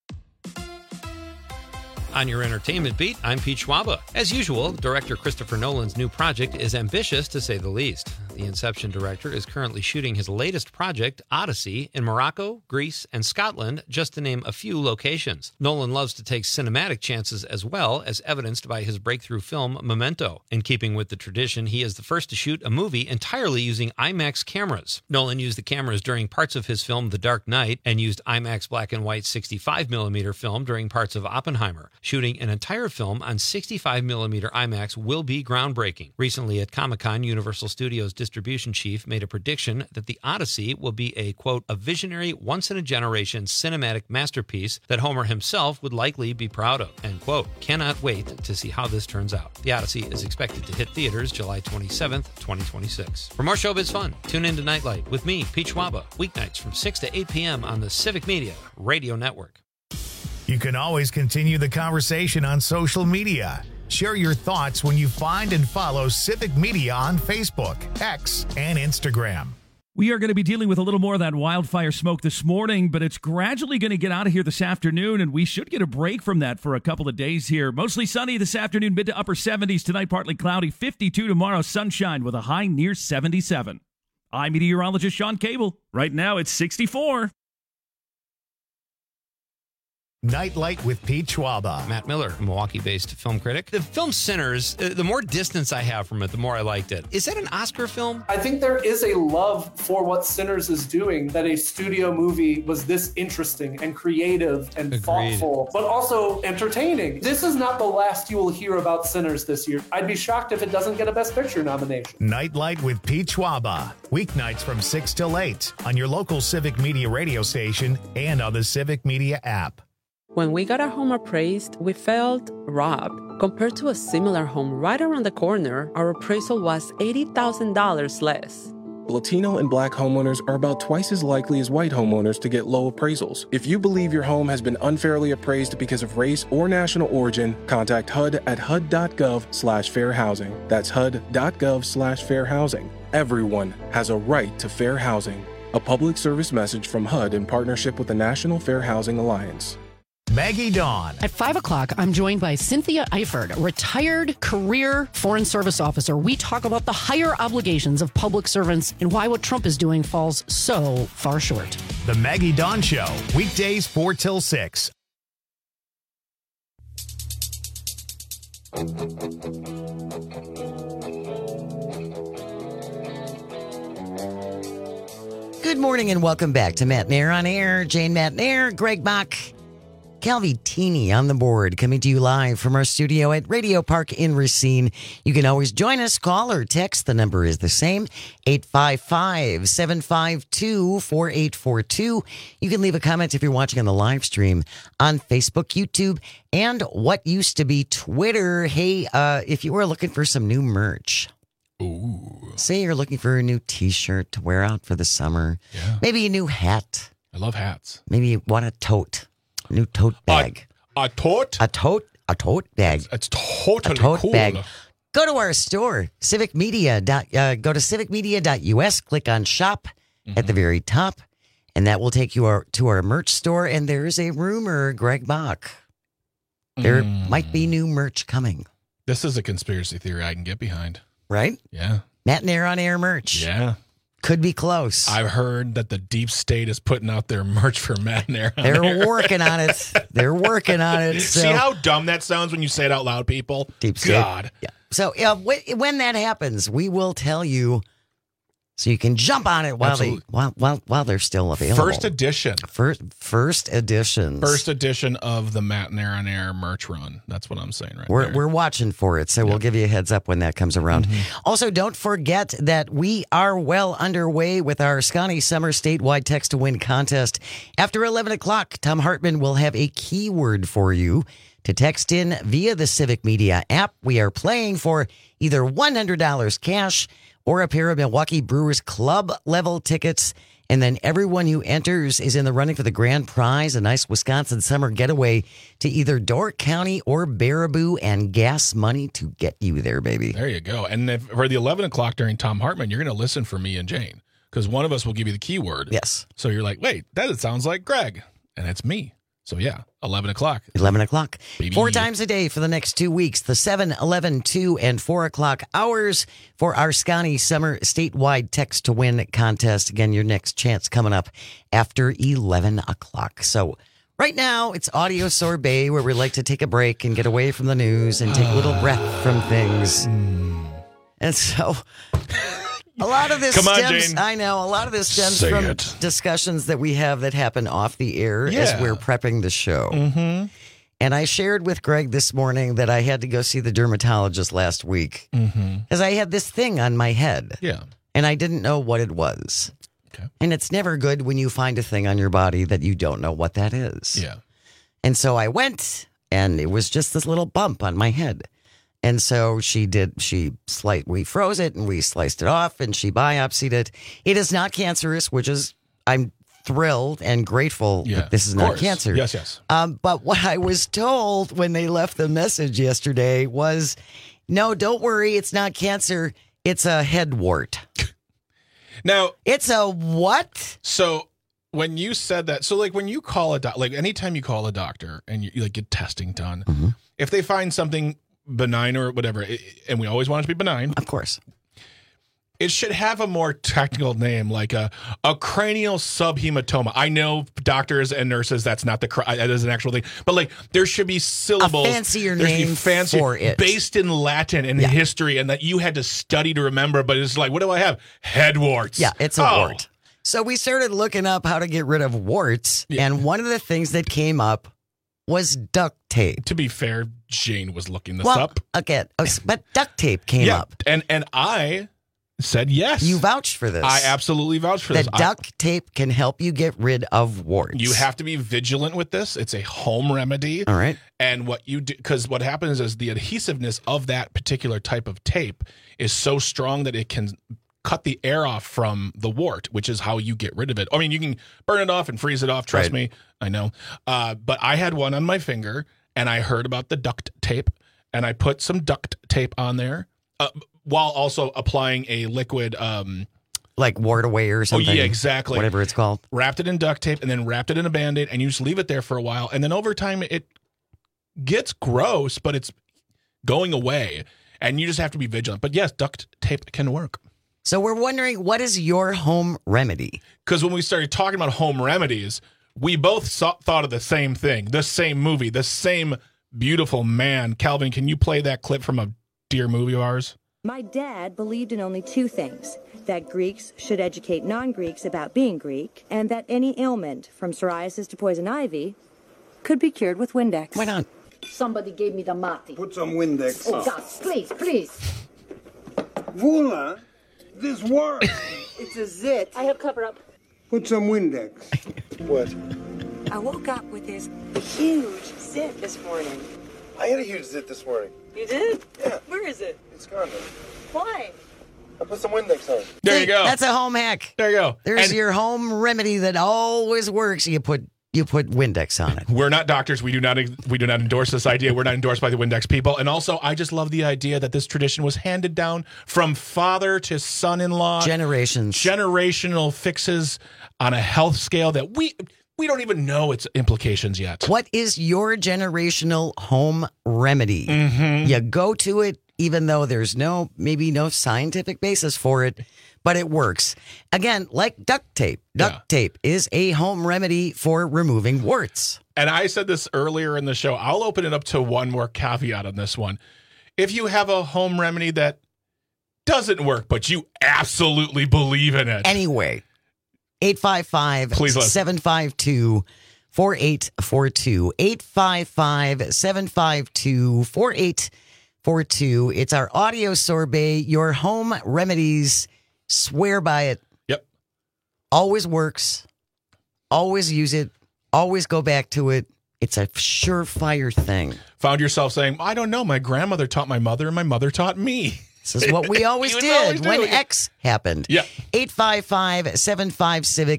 On your entertainment beat, I'm Pete Schwaba. As usual, director Christopher Nolan's new project is ambitious, to say the least. The Inception director is currently shooting his latest project, Odyssey, in Morocco, Greece, and Scotland, just to name a few locations. Nolan loves to take cinematic chances as well, as evidenced by his breakthrough film, Memento. In keeping with the tradition, he is the first to shoot a movie entirely using IMAX cameras. Nolan used the cameras during parts of his film, The Dark Knight, and used IMAX black and white 65mm film during parts of Oppenheimer. Shooting an entire film on 65mm IMAX will be groundbreaking. Recently at Comic-Con, Universal Studios distribution chief made a prediction that the Odyssey will be a, quote, a visionary, once-in-a-generation cinematic masterpiece that Homer himself would likely be proud of, end quote. Cannot wait to see how this turns out. The Odyssey is expected to hit theaters July 27th, 2026. For more showbiz fun, tune in to Nightlight with me, Pete Schwaba, weeknights from 6 to 8 p.m. on the Civic Media Radio Network. You can always continue the conversation on social media. Share your thoughts when you find and follow Civic Media on Facebook, X, and Instagram. We are going to be dealing with a little more of that wildfire smoke this morning, but it's gradually going to get out of here this afternoon, and we should get a break from that for a couple of days here. Mostly sunny this afternoon, mid to upper 70s. Tonight, partly cloudy, 52 tomorrow, sunshine with a high near 77. I'm meteorologist Sean Cable. Right now, it's 64. Nightlight with Pete Schwaba. Matt Miller, a Milwaukee-based film critic. The film Sinners, the more distance I have from it, the more I liked it. Is that an Oscar film? I think there is a love for what Sinners is doing, that a studio movie was this interesting and creative and thoughtful, but also entertaining. This is not the last you will hear about Sinners this year. I'd be shocked if it doesn't get a Best Picture nomination. Nightlight with Pete Schwaba. Weeknights from 6 till 8 on your local Civic Media radio station and on the Civic Media app. When we got our home appraised, we felt robbed. Compared to a similar home right around the corner, our appraisal was $80,000 less. Latino and Black homeowners are about twice as likely as white homeowners to get low appraisals. If you believe your home has been unfairly appraised because of race or national origin, contact HUD at HUD.gov/fair housing. That's HUD.gov/fair housing. Everyone has a right to fair housing. A public service message from HUD in partnership with the National Fair Housing Alliance. Maggie Dawn. At 5 o'clock, I'm joined by Cynthia Eifert, a retired career Foreign Service officer. We talk about the higher obligations of public servants and why what Trump is doing falls so far short. The Maggie Dawn Show, weekdays 4 till 6. Good morning and welcome back to Matt Nair on Air. Jane Matt Nair, Greg Bach, Calvi-Tini on the board, coming to you live from our studio at Radio Park in Racine. You can always join us, call or text. The number is the same, 855-752-4842. You can leave a comment if you're watching on the live stream on Facebook, YouTube, and what used to be Twitter. Hey, if you were looking for some new merch, say you're looking for a new T-shirt to wear out for the summer, maybe a new hat. I love hats. Maybe you want a tote. New tote bag. A tote? A tote bag. It's totally a tote cool. Bag. Go to our store, Civic Media. Go to civicmedia.us, click on shop at the very top, and that will take you to our merch store. And there's a rumor, Greg Bach, there might be new merch coming. This is a conspiracy theory I can get behind. Right? Yeah. Matt Nair on Air merch. Yeah. Could be close. I've heard that the deep state is putting out their merch for Matt Nair. They're working on it. They're working on it. So. See how dumb that sounds when you say it out loud, people? Deep state. God. Yeah. So when that happens, we will tell you so you can jump on it while they're still available. First edition. First editions. First edition of the Matt Nair on Air merch run. That's what I'm saying right now. We're watching for it, so we'll give you a heads up when that comes around. Also, don't forget that we are well underway with our Scotty Summer statewide text to win contest. After 11 o'clock, Tom Hartman will have a keyword for you to text in via the Civic Media app. We are playing for either $100 cash or a pair of Milwaukee Brewers club level tickets. And then everyone who enters is in the running for the grand prize, a nice Wisconsin summer getaway to either Door County or Baraboo, and gas money to get you there, baby. There you go. And for the 11 o'clock during Tom Hartman, you're going to listen for me and Jane, because one of us will give you the keyword. Yes. So you're like, wait, that sounds like Greg. And it's me. So yeah, 11 o'clock. 11 o'clock. Baby. 4 times a day for the next 2 weeks, the 7, 11, 2, and 4 o'clock hours for our Scotty Summer statewide text to win contest. Again, your next chance coming up after 11 o'clock. So right now, it's Audio Sorbet, where we like to take a break and get away from the news and take a little breath from things. And so... A lot of this stems, I know, a lot of this stems from discussions that we have that happen off the air as we're prepping the show. And I shared with Greg this morning that I had to go see the dermatologist last week because I had this thing on my head. Yeah. And I didn't know what it was. Okay. And it's never good when you find a thing on your body that you don't know what that is. Yeah. And so I went, and it was just this little bump on my head. And so we froze it and we sliced it off and she biopsied it. It is not cancerous, which is, I'm thrilled and grateful that this is not cancer. Yes, yes. But what I was told when they left the message yesterday was, no, don't worry, it's not cancer. It's a head wart. Now, it's a what? So when you said that, so like when you call anytime you call a doctor and you like get testing done, if they find something benign or whatever, and we always want it to be benign, of course, It should have a more technical name, like a cranial subhematoma. I know doctors and nurses, that's not that is an actual thing, but like there should be syllables. A fancier name for it. Based in Latin and history, and that you had to study to remember, but it's like, what do I have? Head warts. Yeah, it's a wart. So we started looking up how to get rid of warts, and one of the things that came up was duct tape. To be fair, Jane was looking this up. Okay, but duct tape came up. And I said yes. You vouched for this. I absolutely vouched for this. That duct tape can help you get rid of warts. You have to be vigilant with this. It's a home remedy. All right. And what you do, because what happens is the adhesiveness of that particular type of tape is so strong that it can cut the air off from the wart, which is how you get rid of it. I mean, you can burn it off and freeze it off. Trust me. I know. But I had one on my finger, and I heard about the duct tape, and I put some duct tape on there while also applying a liquid. Like wart away or something. Oh, yeah, exactly. Whatever it's called. Wrapped it in duct tape and then wrapped it in a Band-Aid, and you just leave it there for a while. And then over time, it gets gross, but it's going away. And you just have to be vigilant. But yes, duct tape can work. So we're wondering, what is your home remedy? Because when we started talking about home remedies, we both thought of the same thing, the same movie, the same beautiful man. Calvin, can you play that clip from a dear movie of ours? My dad believed in only two things, that Greeks should educate non-Greeks about being Greek, and that any ailment, from psoriasis to poison ivy, could be cured with Windex. Why not? Somebody gave me the mati. Put some Windex. Oh, God, please. Vula, this works. It's a zit. I have cover up. Put some Windex. What? I woke up with this huge zit this morning. I had a huge zit this morning. You did? Yeah. Where is it? It's gone. Why? I put some Windex on. There you go. That's a home hack. There you go. There's your home remedy that always works. You put Windex on it. We're not doctors. We do not endorse this idea. We're not endorsed by the Windex people. And also, I just love the idea that this tradition was handed down from father to son-in-law. Generations. Generational fixes on a health scale that we don't even know its implications yet. What is your generational home remedy? Mm-hmm. You go to it even though there's maybe no scientific basis for it, but it works. Again, like duct tape. Duct tape is a home remedy for removing warts. And I said this earlier in the show. I'll open it up to one more caveat on this one. If you have a home remedy that doesn't work, but you absolutely believe in it. Anyway, 855-752-4842. 855-752-4842. It's our audio sorbet. Your home remedies. Swear by it. Yep. Always works. Always use it. Always go back to it. It's a surefire thing. Found yourself saying, I don't know. My grandmother taught my mother and my mother taught me. This is what we always did when X happened. Yeah. 855-75-CIVIC,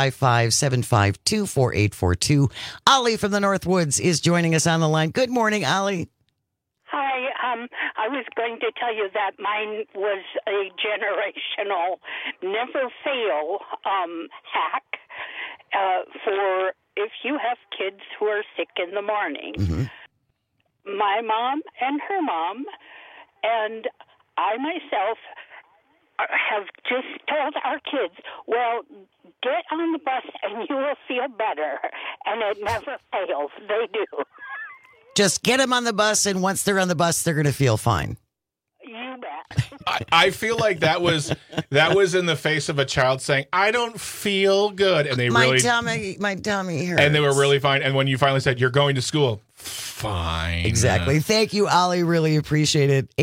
855-752-4842. Ollie from the Northwoods is joining us on the line. Good morning, Ollie. Hi. I was going to tell you that mine was a generational never fail hack for if you have kids who are sick in the morning. Mm-hmm. My mom and her mom and I myself have just told our kids, well, get on the bus and you will feel better. And it never fails. They do. Just get them on the bus, and once they're on the bus, they're going to feel fine. You bet. I feel like that was in the face of a child saying, I don't feel good. And my tummy hurts. And they were really fine. And when you finally said, you're going to school, fine. Exactly. Thank you, Ollie. Really appreciate it.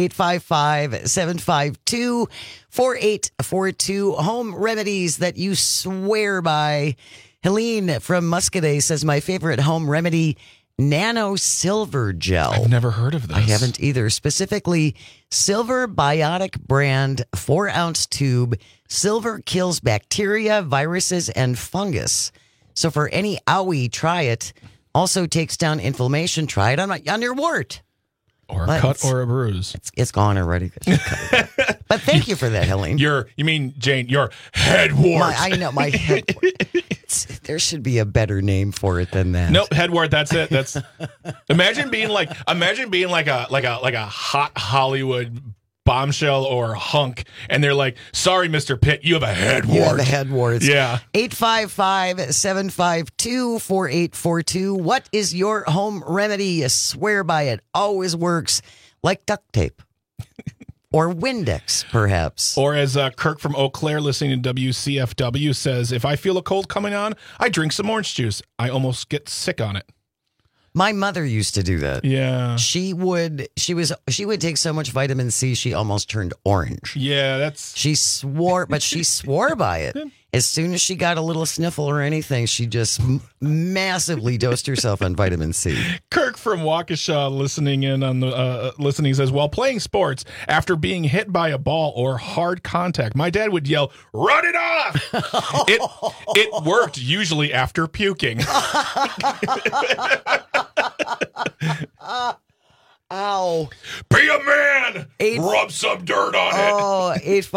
855-752-4842. Home remedies that you swear by. Helene from Muscadet says, my favorite home remedy, Nano Silver Gel. I've never heard of this. I haven't either. Specifically, Silver Biotic brand 4-ounce tube. Silver kills bacteria, viruses, and fungus. So for any owie, try it. Also takes down inflammation. Try it on your wart. Or a cut or a bruise. It's gone already. But thank you for that, Helene. You mean, Jane, your head wart. I know, my head wart. There should be a better name for it than that. Nope, head wart, that's it. That's imagine being like a hot Hollywood bombshell or hunk, and they're like, sorry, Mr. Pitt, you have a head wart. You have a head wart. Yeah. 855-752-4842. What is your home remedy? I swear by it. Always works. Like duct tape. Or Windex, perhaps. Or as Kirk from Eau Claire listening to WCFW says, if I feel a cold coming on, I drink some orange juice. I almost get sick on it. My mother used to do that. Yeah. She would take so much vitamin C she almost turned orange. Yeah, she swore by it. As soon as she got a little sniffle or anything, she just massively dosed herself on vitamin C. Kirk from Waukesha listening says, while playing sports, after being hit by a ball or hard contact, my dad would yell, "Run it off!" It worked usually after puking. Ow. Be a man! Rub some dirt on it. Oh,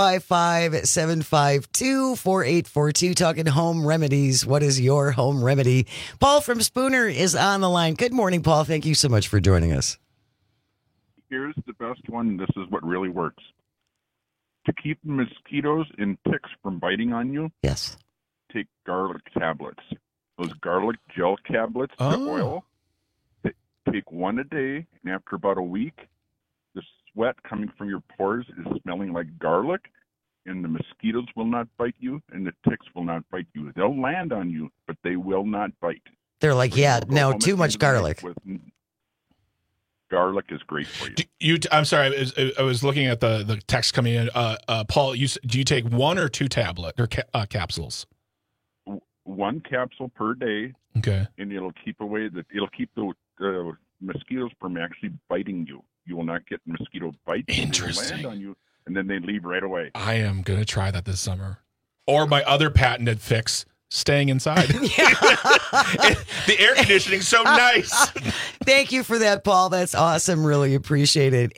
855-752-4842. Talking home remedies. What is your home remedy? Paul from Spooner is on the line. Good morning, Paul. Thank you so much for joining us. Here's the best one. This is what really works. To keep mosquitoes and ticks from biting on you, yes, take garlic tablets. Those garlic gel tablets to oil. Take one a day, and after about a week, the sweat coming from your pores is smelling like garlic, and the mosquitoes will not bite you, and the ticks will not bite you. They'll land on you, but they will not bite. They're like, no, too much garlic. Garlic is great for you. I'm sorry, I was looking at the text coming in. Paul, do you take one or two tablet or capsules? One capsule per day. Okay. And it'll keep the mosquitoes from actually biting you. You will not get mosquito bites. Interesting. They will land on you, and then they leave right away. I am going to try that this summer. Or my other patented fix, staying inside. The air conditioning's so nice. Thank you for that, Paul. That's awesome. Really appreciate it.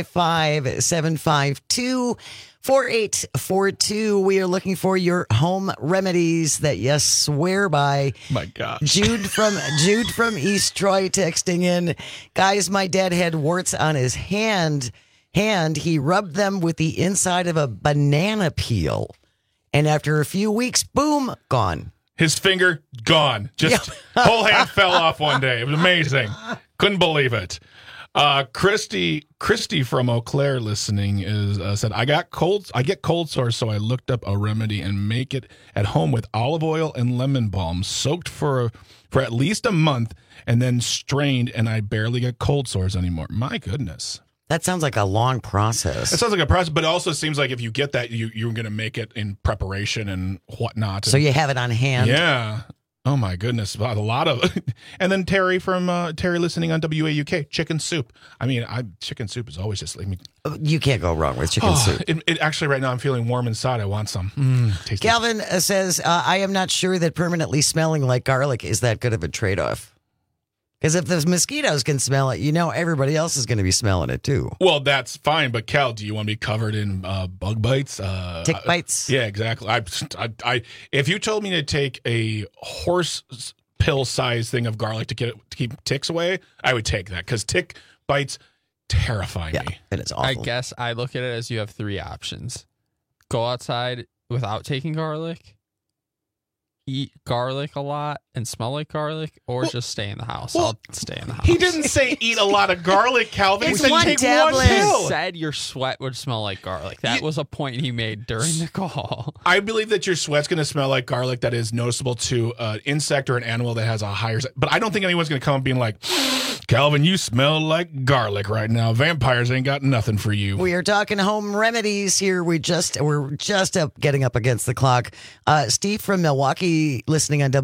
855-752-4842. We are looking for your home remedies that you swear by. My gosh. Jude from East Troy texting in. Guys, my dad had warts on his hand. He rubbed them with the inside of a banana peel. And after a few weeks, boom, gone. His finger, gone. Just whole hand fell off one day. It was amazing. Couldn't believe it. Christy from Eau Claire listening said, I get cold sores, so I looked up a remedy and make it at home with olive oil and lemon balm, soaked for at least a month, and then strained, and I barely get cold sores anymore. My goodness. That sounds like a long process. It sounds like a process, but it also seems like if you get that, you're going to make it in preparation and whatnot. So you have it on hand. Yeah. Oh my goodness, a lot of. And then Terry from Terry listening on WAUK, chicken soup. I mean, chicken soup is always just like me. You can't go wrong with chicken soup. It actually right now I'm feeling warm inside. I want some. Tasty. Calvin says, I am not sure that permanently smelling like garlic is that good of a trade-off. Because if the mosquitoes can smell it, everybody else is going to be smelling it too. Well, that's fine. But Cal, do you want to be covered in bug bites? Tick bites? Yeah, exactly. If you told me to take a horse pill size thing of garlic to keep ticks away, I would take that because tick bites terrify me. It is awful. I guess I look at it as you have three options: go outside without taking garlic, eat garlic a lot and smell like garlic, or just stay in the house. I'll stay in the house. He didn't say eat a lot of garlic, Calvin. It's he said one take tablet. one pill. He said your sweat would smell like garlic. That was a point he made during the call. I believe that your sweat's going to smell like garlic that is noticeable to an insect or an animal that has a higher... But I don't think anyone's going to come up being like, Calvin, you smell like garlic right now. Vampires ain't got nothing for you. We are talking home remedies here. We're just getting up against the clock. Steve from Milwaukee, listening on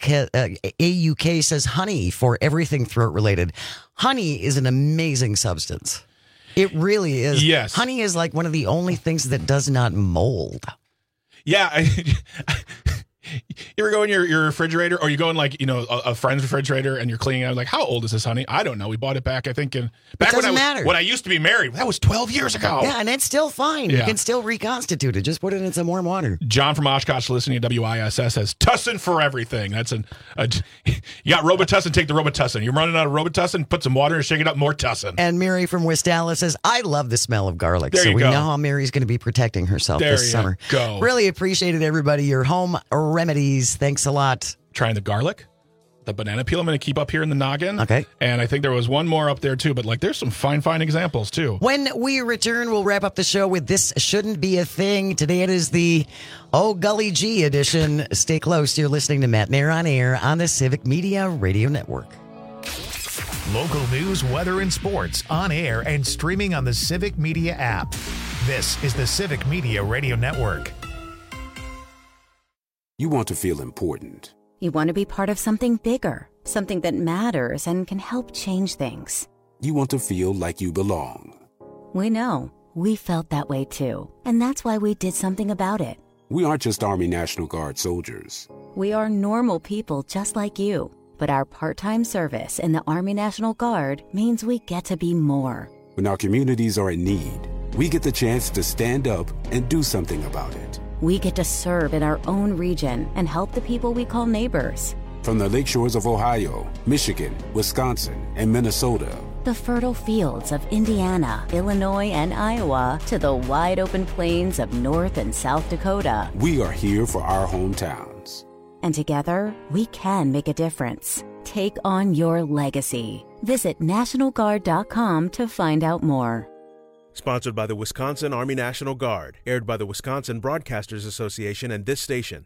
AUK, says honey for everything throat related. Honey is an amazing substance. It really is. Yes. Honey is like one of the only things that does not mold. Yeah. ever go in your refrigerator, or you go in like, a friend's refrigerator and you're cleaning out, like, how old is this, honey? I don't know. We bought it back, I think, when I used to be married. That was 12 years ago. Yeah, and it's still fine. Yeah. You can still reconstitute it. Just put it in some warm water. John from Oshkosh listening to WISS says, Tussin for everything. That's you got Robitussin, take the Robitussin. You're running out of Robitussin, put some water and shake it up, more Tussin. And Mary from West Dallas says, I love the smell of garlic. There so you we go. know how Mary's going to be protecting herself There this summer. go. Really appreciated everybody. Your home remedies. Thanks a lot. Trying the garlic, the banana peel I'm going to keep up here in the noggin. Okay. And I think there was one more up there too, but like there's some fine examples too. When we return, we'll wrap up the show with This Shouldn't Be a Thing. Today it is the Oh Gully G edition. Stay close. You're listening to Matt Mayer on Air on the Civic Media Radio Network. Local news, weather, and sports on air and streaming on the Civic Media app. This is the Civic Media Radio Network. You want to feel important. You want to be part of something bigger, something that matters and can help change things. You want to feel like you belong. We know. We felt that way too. And that's why we did something about it. We aren't just Army National Guard soldiers. We are normal people just like you. But our part-time service in the Army National Guard means we get to be more. When our communities are in need, we get the chance to stand up and do something about it. We get to serve in our own region and help the people we call neighbors. From the lake shores of Ohio, Michigan, Wisconsin, and Minnesota, the fertile fields of Indiana, Illinois, and Iowa, to the wide open plains of North and South Dakota. We are here for our hometowns. And together, we can make a difference. Take on your legacy. Visit NationalGuard.com to find out more. Sponsored by the Wisconsin Army National Guard. Aired by the Wisconsin Broadcasters Association and this station.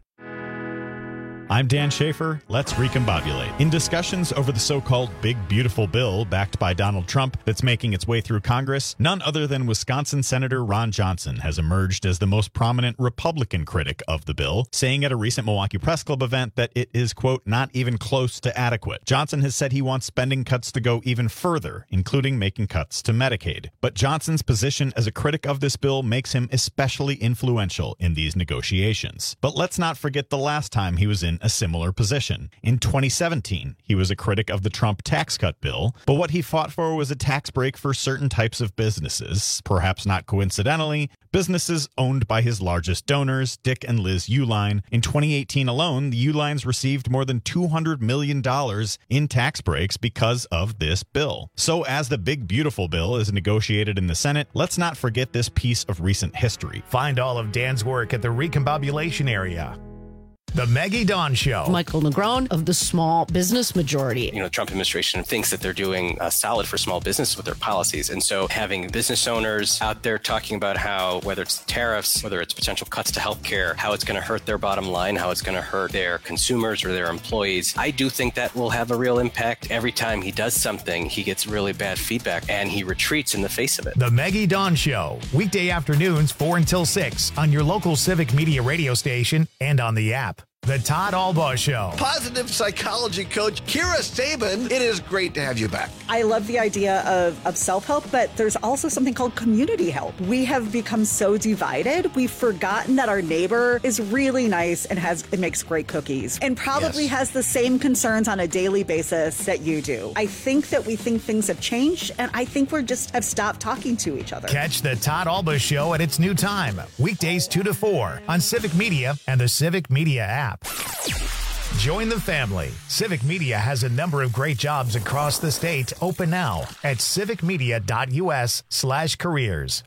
I'm Dan Schaefer. Let's recombobulate. In discussions over the so-called Big Beautiful Bill backed by Donald Trump that's making its way through Congress, none other than Wisconsin Senator Ron Johnson has emerged as the most prominent Republican critic of the bill, saying at a recent Milwaukee Press Club event that it is, quote, not even close to adequate. Johnson has said he wants spending cuts to go even further, including making cuts to Medicaid. But Johnson's position as a critic of this bill makes him especially influential in these negotiations. But let's not forget the last time he was in a similar position. In 2017, he was a critic of the Trump tax cut bill, but what he fought for was a tax break for certain types of businesses. Perhaps not coincidentally, businesses owned by his largest donors, Dick and Liz Uihlein. In 2018 alone, the Uihleins received more than $200 million in tax breaks because of this bill. So as the Big Beautiful Bill is negotiated in the Senate, let's not forget this piece of recent history. Find all of Dan's work at the Recombobulation area. The Maggie Dawn Show. Michael Negron of the Small Business Majority. The Trump administration thinks that they're doing solid for small business with their policies. And so having business owners out there talking about how, whether it's tariffs, whether it's potential cuts to healthcare, how it's going to hurt their bottom line, how it's going to hurt their consumers or their employees, I do think that will have a real impact. Every time he does something, he gets really bad feedback and he retreats in the face of it. The Maggie Dawn Show. Weekday afternoons 4 until 6 on your local Civic Media radio station and on the app. The Todd Albaugh Show. Positive psychology coach Kira Sabin, it is great to have you back. I love the idea of self-help, but there's also something called community help. We have become so divided, we've forgotten that our neighbor is really nice and makes great cookies and probably has the same concerns on a daily basis that you do. I think that we think things have changed, and I think we just have stopped talking to each other. Catch the Todd Albaugh Show at its new time, weekdays 2 to 4 on Civic Media and the Civic Media app. Join the family. Civic Media has a number of great jobs across the state open now at civicmedia.us/careers.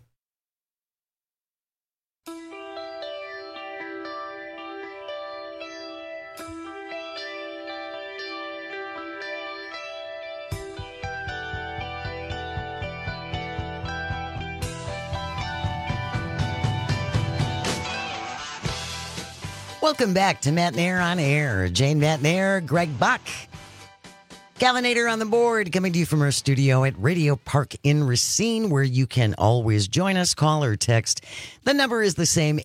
Welcome back to Matt Nair on Air. Jane Matt Nair, Greg Buck. Calinator on the board, coming to you from our studio at Radio Park in Racine, where you can always join us, call or text. The number is the same,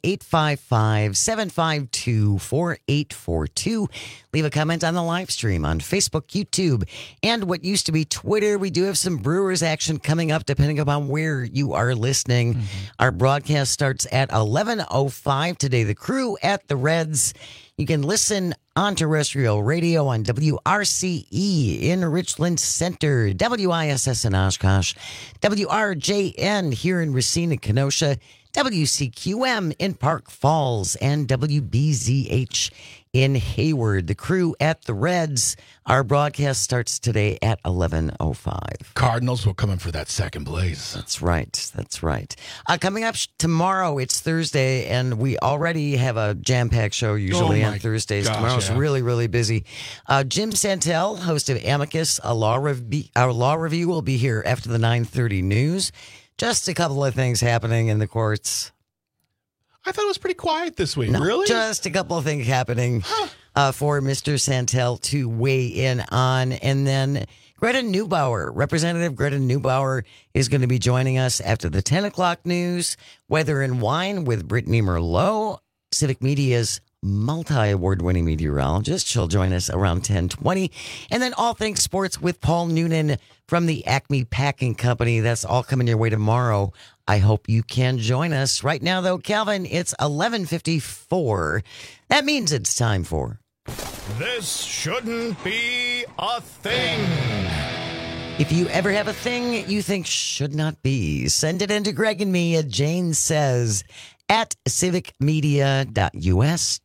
855-752-4842. Leave a comment on the live stream on Facebook, YouTube, and what used to be Twitter. We do have some Brewers action coming up, depending upon where you are listening. Our broadcast starts at 11:05 today. The Crew at the Reds. You can listen on terrestrial radio on WRCE in Richland Center, WISS in Oshkosh, WRJN here in Racine and Kenosha, WCQM in Park Falls, and WBZH in Hayward. The crew at the Reds. Our broadcast starts today at 11:05. Cardinals will come in for that second place. That's right. That's right. Coming up tomorrow, it's Thursday, and we already have a jam-packed show usually on Thursdays. Tomorrow's really, really busy. Jim Santel, host of Amicus, our law review, will be here after the 9:30 news. Just a couple of things happening in the courts. I thought it was pretty quiet this week. No, really? Just a couple of things happening for Mr. Santel to weigh in on. And then Greta Neubauer, Representative Greta Neubauer, is going to be joining us after the 10 o'clock news. Weather and Wine with Brittany Merlot, Civic Media's multi-award-winning meteorologist. She'll join us around 10:20. And then All Things Sports with Paul Noonan from the Acme Packing Company. That's all coming your way tomorrow. I hope you can join us. Right now, though, Calvin, it's 11:54. That means it's time for... This shouldn't be a thing. If you ever have a thing you think should not be, send it in to Greg and me at Jane Says at civicmedia.us,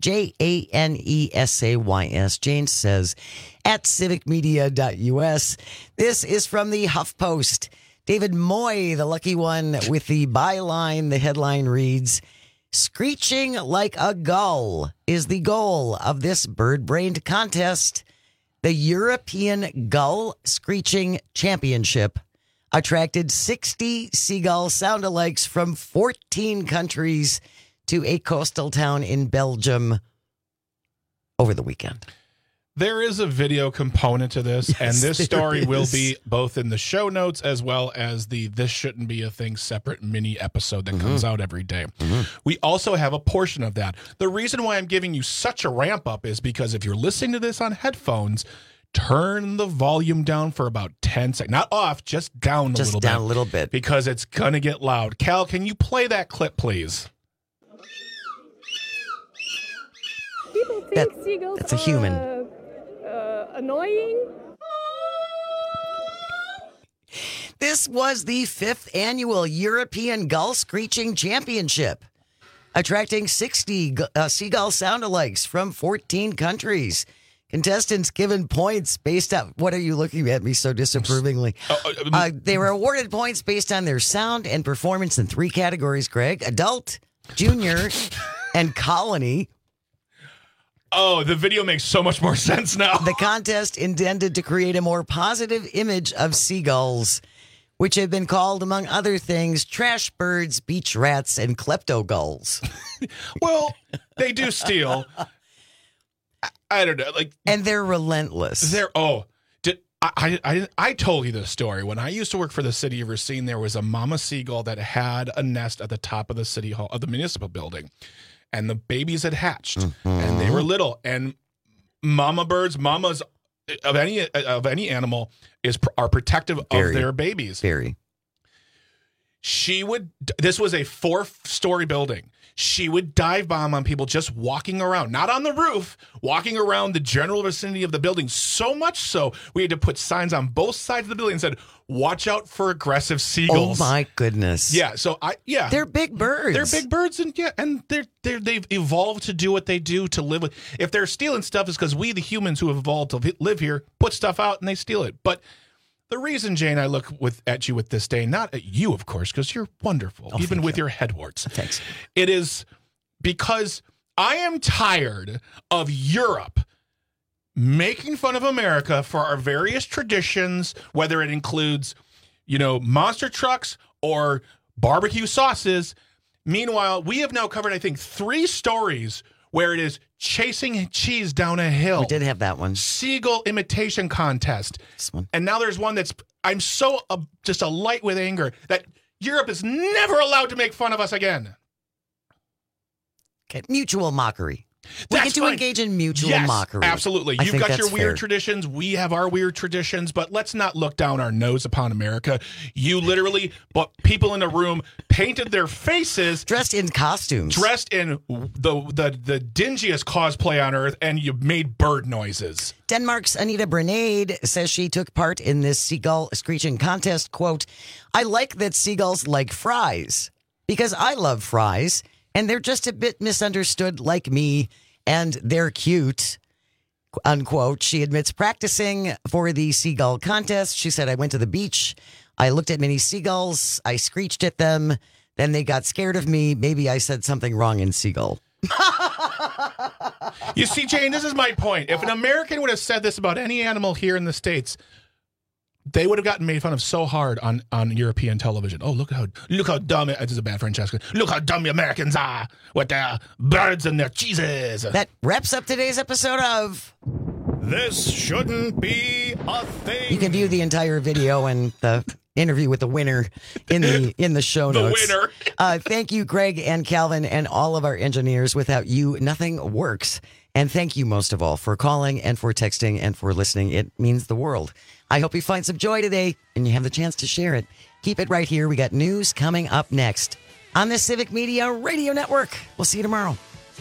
JANESAYS, Jane Says at civicmedia.us. This is from the HuffPost. David Moy, the lucky one, with the byline. The headline reads, "Screeching like a gull is the goal of this bird-brained contest. The European Gull Screeching Championship attracted 60 seagull soundalikes from 14 countries to a coastal town in Belgium over the weekend." There is a video component to this, and this story will be both in the show notes as well as the This Shouldn't Be a Thing separate mini episode that comes out every day. We also have a portion of that. The reason why I'm giving you such a ramp up is because if you're listening to this on headphones, turn the volume down for about 10 seconds. Not off, just down a little bit. Just down a little bit. Because it's going to get loud. Cal, can you play that clip, please? People think seagulls that's a human. Annoying. This was the 5th annual European Gull Screeching Championship, attracting 60 seagull soundalikes from 14 countries. Contestants given points based on... What are you looking at me so disapprovingly? They were awarded points based on their sound and performance in 3 categories, Greg: adult, junior, and colony. Oh, the video makes so much more sense now. The contest intended to create a more positive image of seagulls, which have been called, among other things, trash birds, beach rats, and klepto-gulls. Well, they do steal. I don't know, and they're relentless. I told you this story. When I used to work for the city of Racine, there was a mama seagull that had a nest at the top of the city hall of the municipal building. And the babies had hatched, and they were little. And mamas of any animal are protective of their babies. Very. This was a 4-story building. She would dive bomb on people just walking around, not on the roof, walking around the general vicinity of the building. So much so, we had to put signs on both sides of the building that said, "Watch out for aggressive seagulls." Oh my goodness! Yeah, so they're big birds. They're big birds, and they've evolved to do what they do to live with. If they're stealing stuff, it's because we, the humans who have evolved to live here, put stuff out and they steal it. But the reason, Jane, I look at you with disdain, not at you, of course, because you're wonderful, even with your head warts. Thanks. It is because I am tired of Europe making fun of America for our various traditions, whether it includes, monster trucks or barbecue sauces. Meanwhile, we have now covered, I think, 3 stories where it is chasing cheese down a hill. We did have that one. Seagull imitation contest. This one. And now there's one I'm so just alight with anger that Europe is never allowed to make fun of us again. Okay. Mutual mockery. We That's get to fine. engage in mutual Yes, mockery. absolutely. I You've think got that's your weird fair. traditions. We have our weird traditions, but let's not look down our nose upon America. You literally, but people in a room painted their faces, dressed in costumes, dressed in the dingiest cosplay on earth, and you made bird noises. Denmark's Anita Bernade says she took part in this seagull screeching contest. Quote, I like that seagulls like fries because I love fries and they're just a bit misunderstood like me and they're cute. Unquote. She admits practicing for the seagull contest. She said, I went to the beach. I looked at many seagulls. I screeched at them. Then they got scared of me. Maybe I said something wrong in seagull. You see, Jane, this is my point. If an American would have said this about any animal here in the States, they would have gotten made fun of so hard on European television. Oh, look how dumb this is a bad Francesca. Look how dumb the Americans are with their birds and their cheeses. That wraps up today's episode of This Shouldn't Be a Thing. You can view the entire video and the interview with the winner in the show notes. The winner. Thank you, Greg and Calvin, and all of our engineers. Without you, nothing works. And thank you most of all for calling and for texting and for listening. It means the world. I hope you find some joy today and you have the chance to share it. Keep it right here. We got news coming up next on the Civic Media Radio Network. We'll see you tomorrow.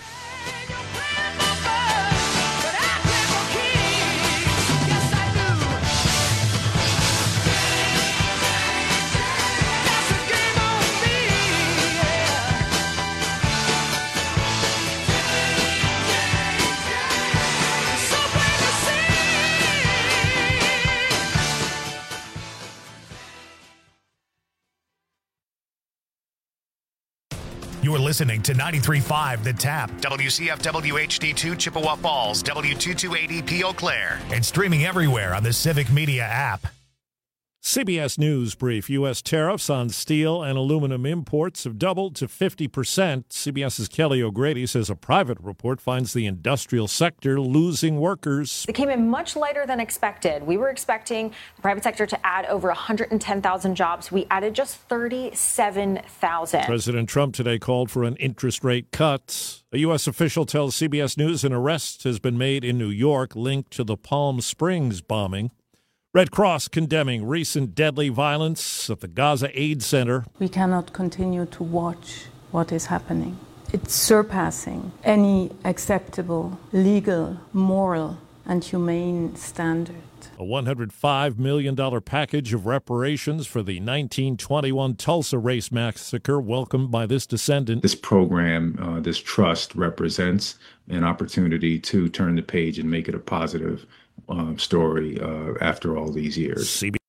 You're listening to 93.5 The Tap, WCFW HD2 Chippewa Falls, W228EP Eau Claire, and streaming everywhere on the Civic Media app. CBS News brief. U.S. tariffs on steel and aluminum imports have doubled to 50%. CBS's Kelly O'Grady says a private report finds the industrial sector losing workers. It came in much lighter than expected. We were expecting the private sector to add over 110,000 jobs. We added just 37,000. President Trump today called for an interest rate cut. A U.S. official tells CBS News an arrest has been made in New York linked to the Palm Springs bombing. Red Cross condemning recent deadly violence at the Gaza Aid Center. We cannot continue to watch what is happening. It's surpassing any acceptable legal, moral, and humane standard. A $105 million package of reparations for the 1921 Tulsa race massacre welcomed by this descendant. This program, this trust represents an opportunity to turn the page and make it a positive story after all these years.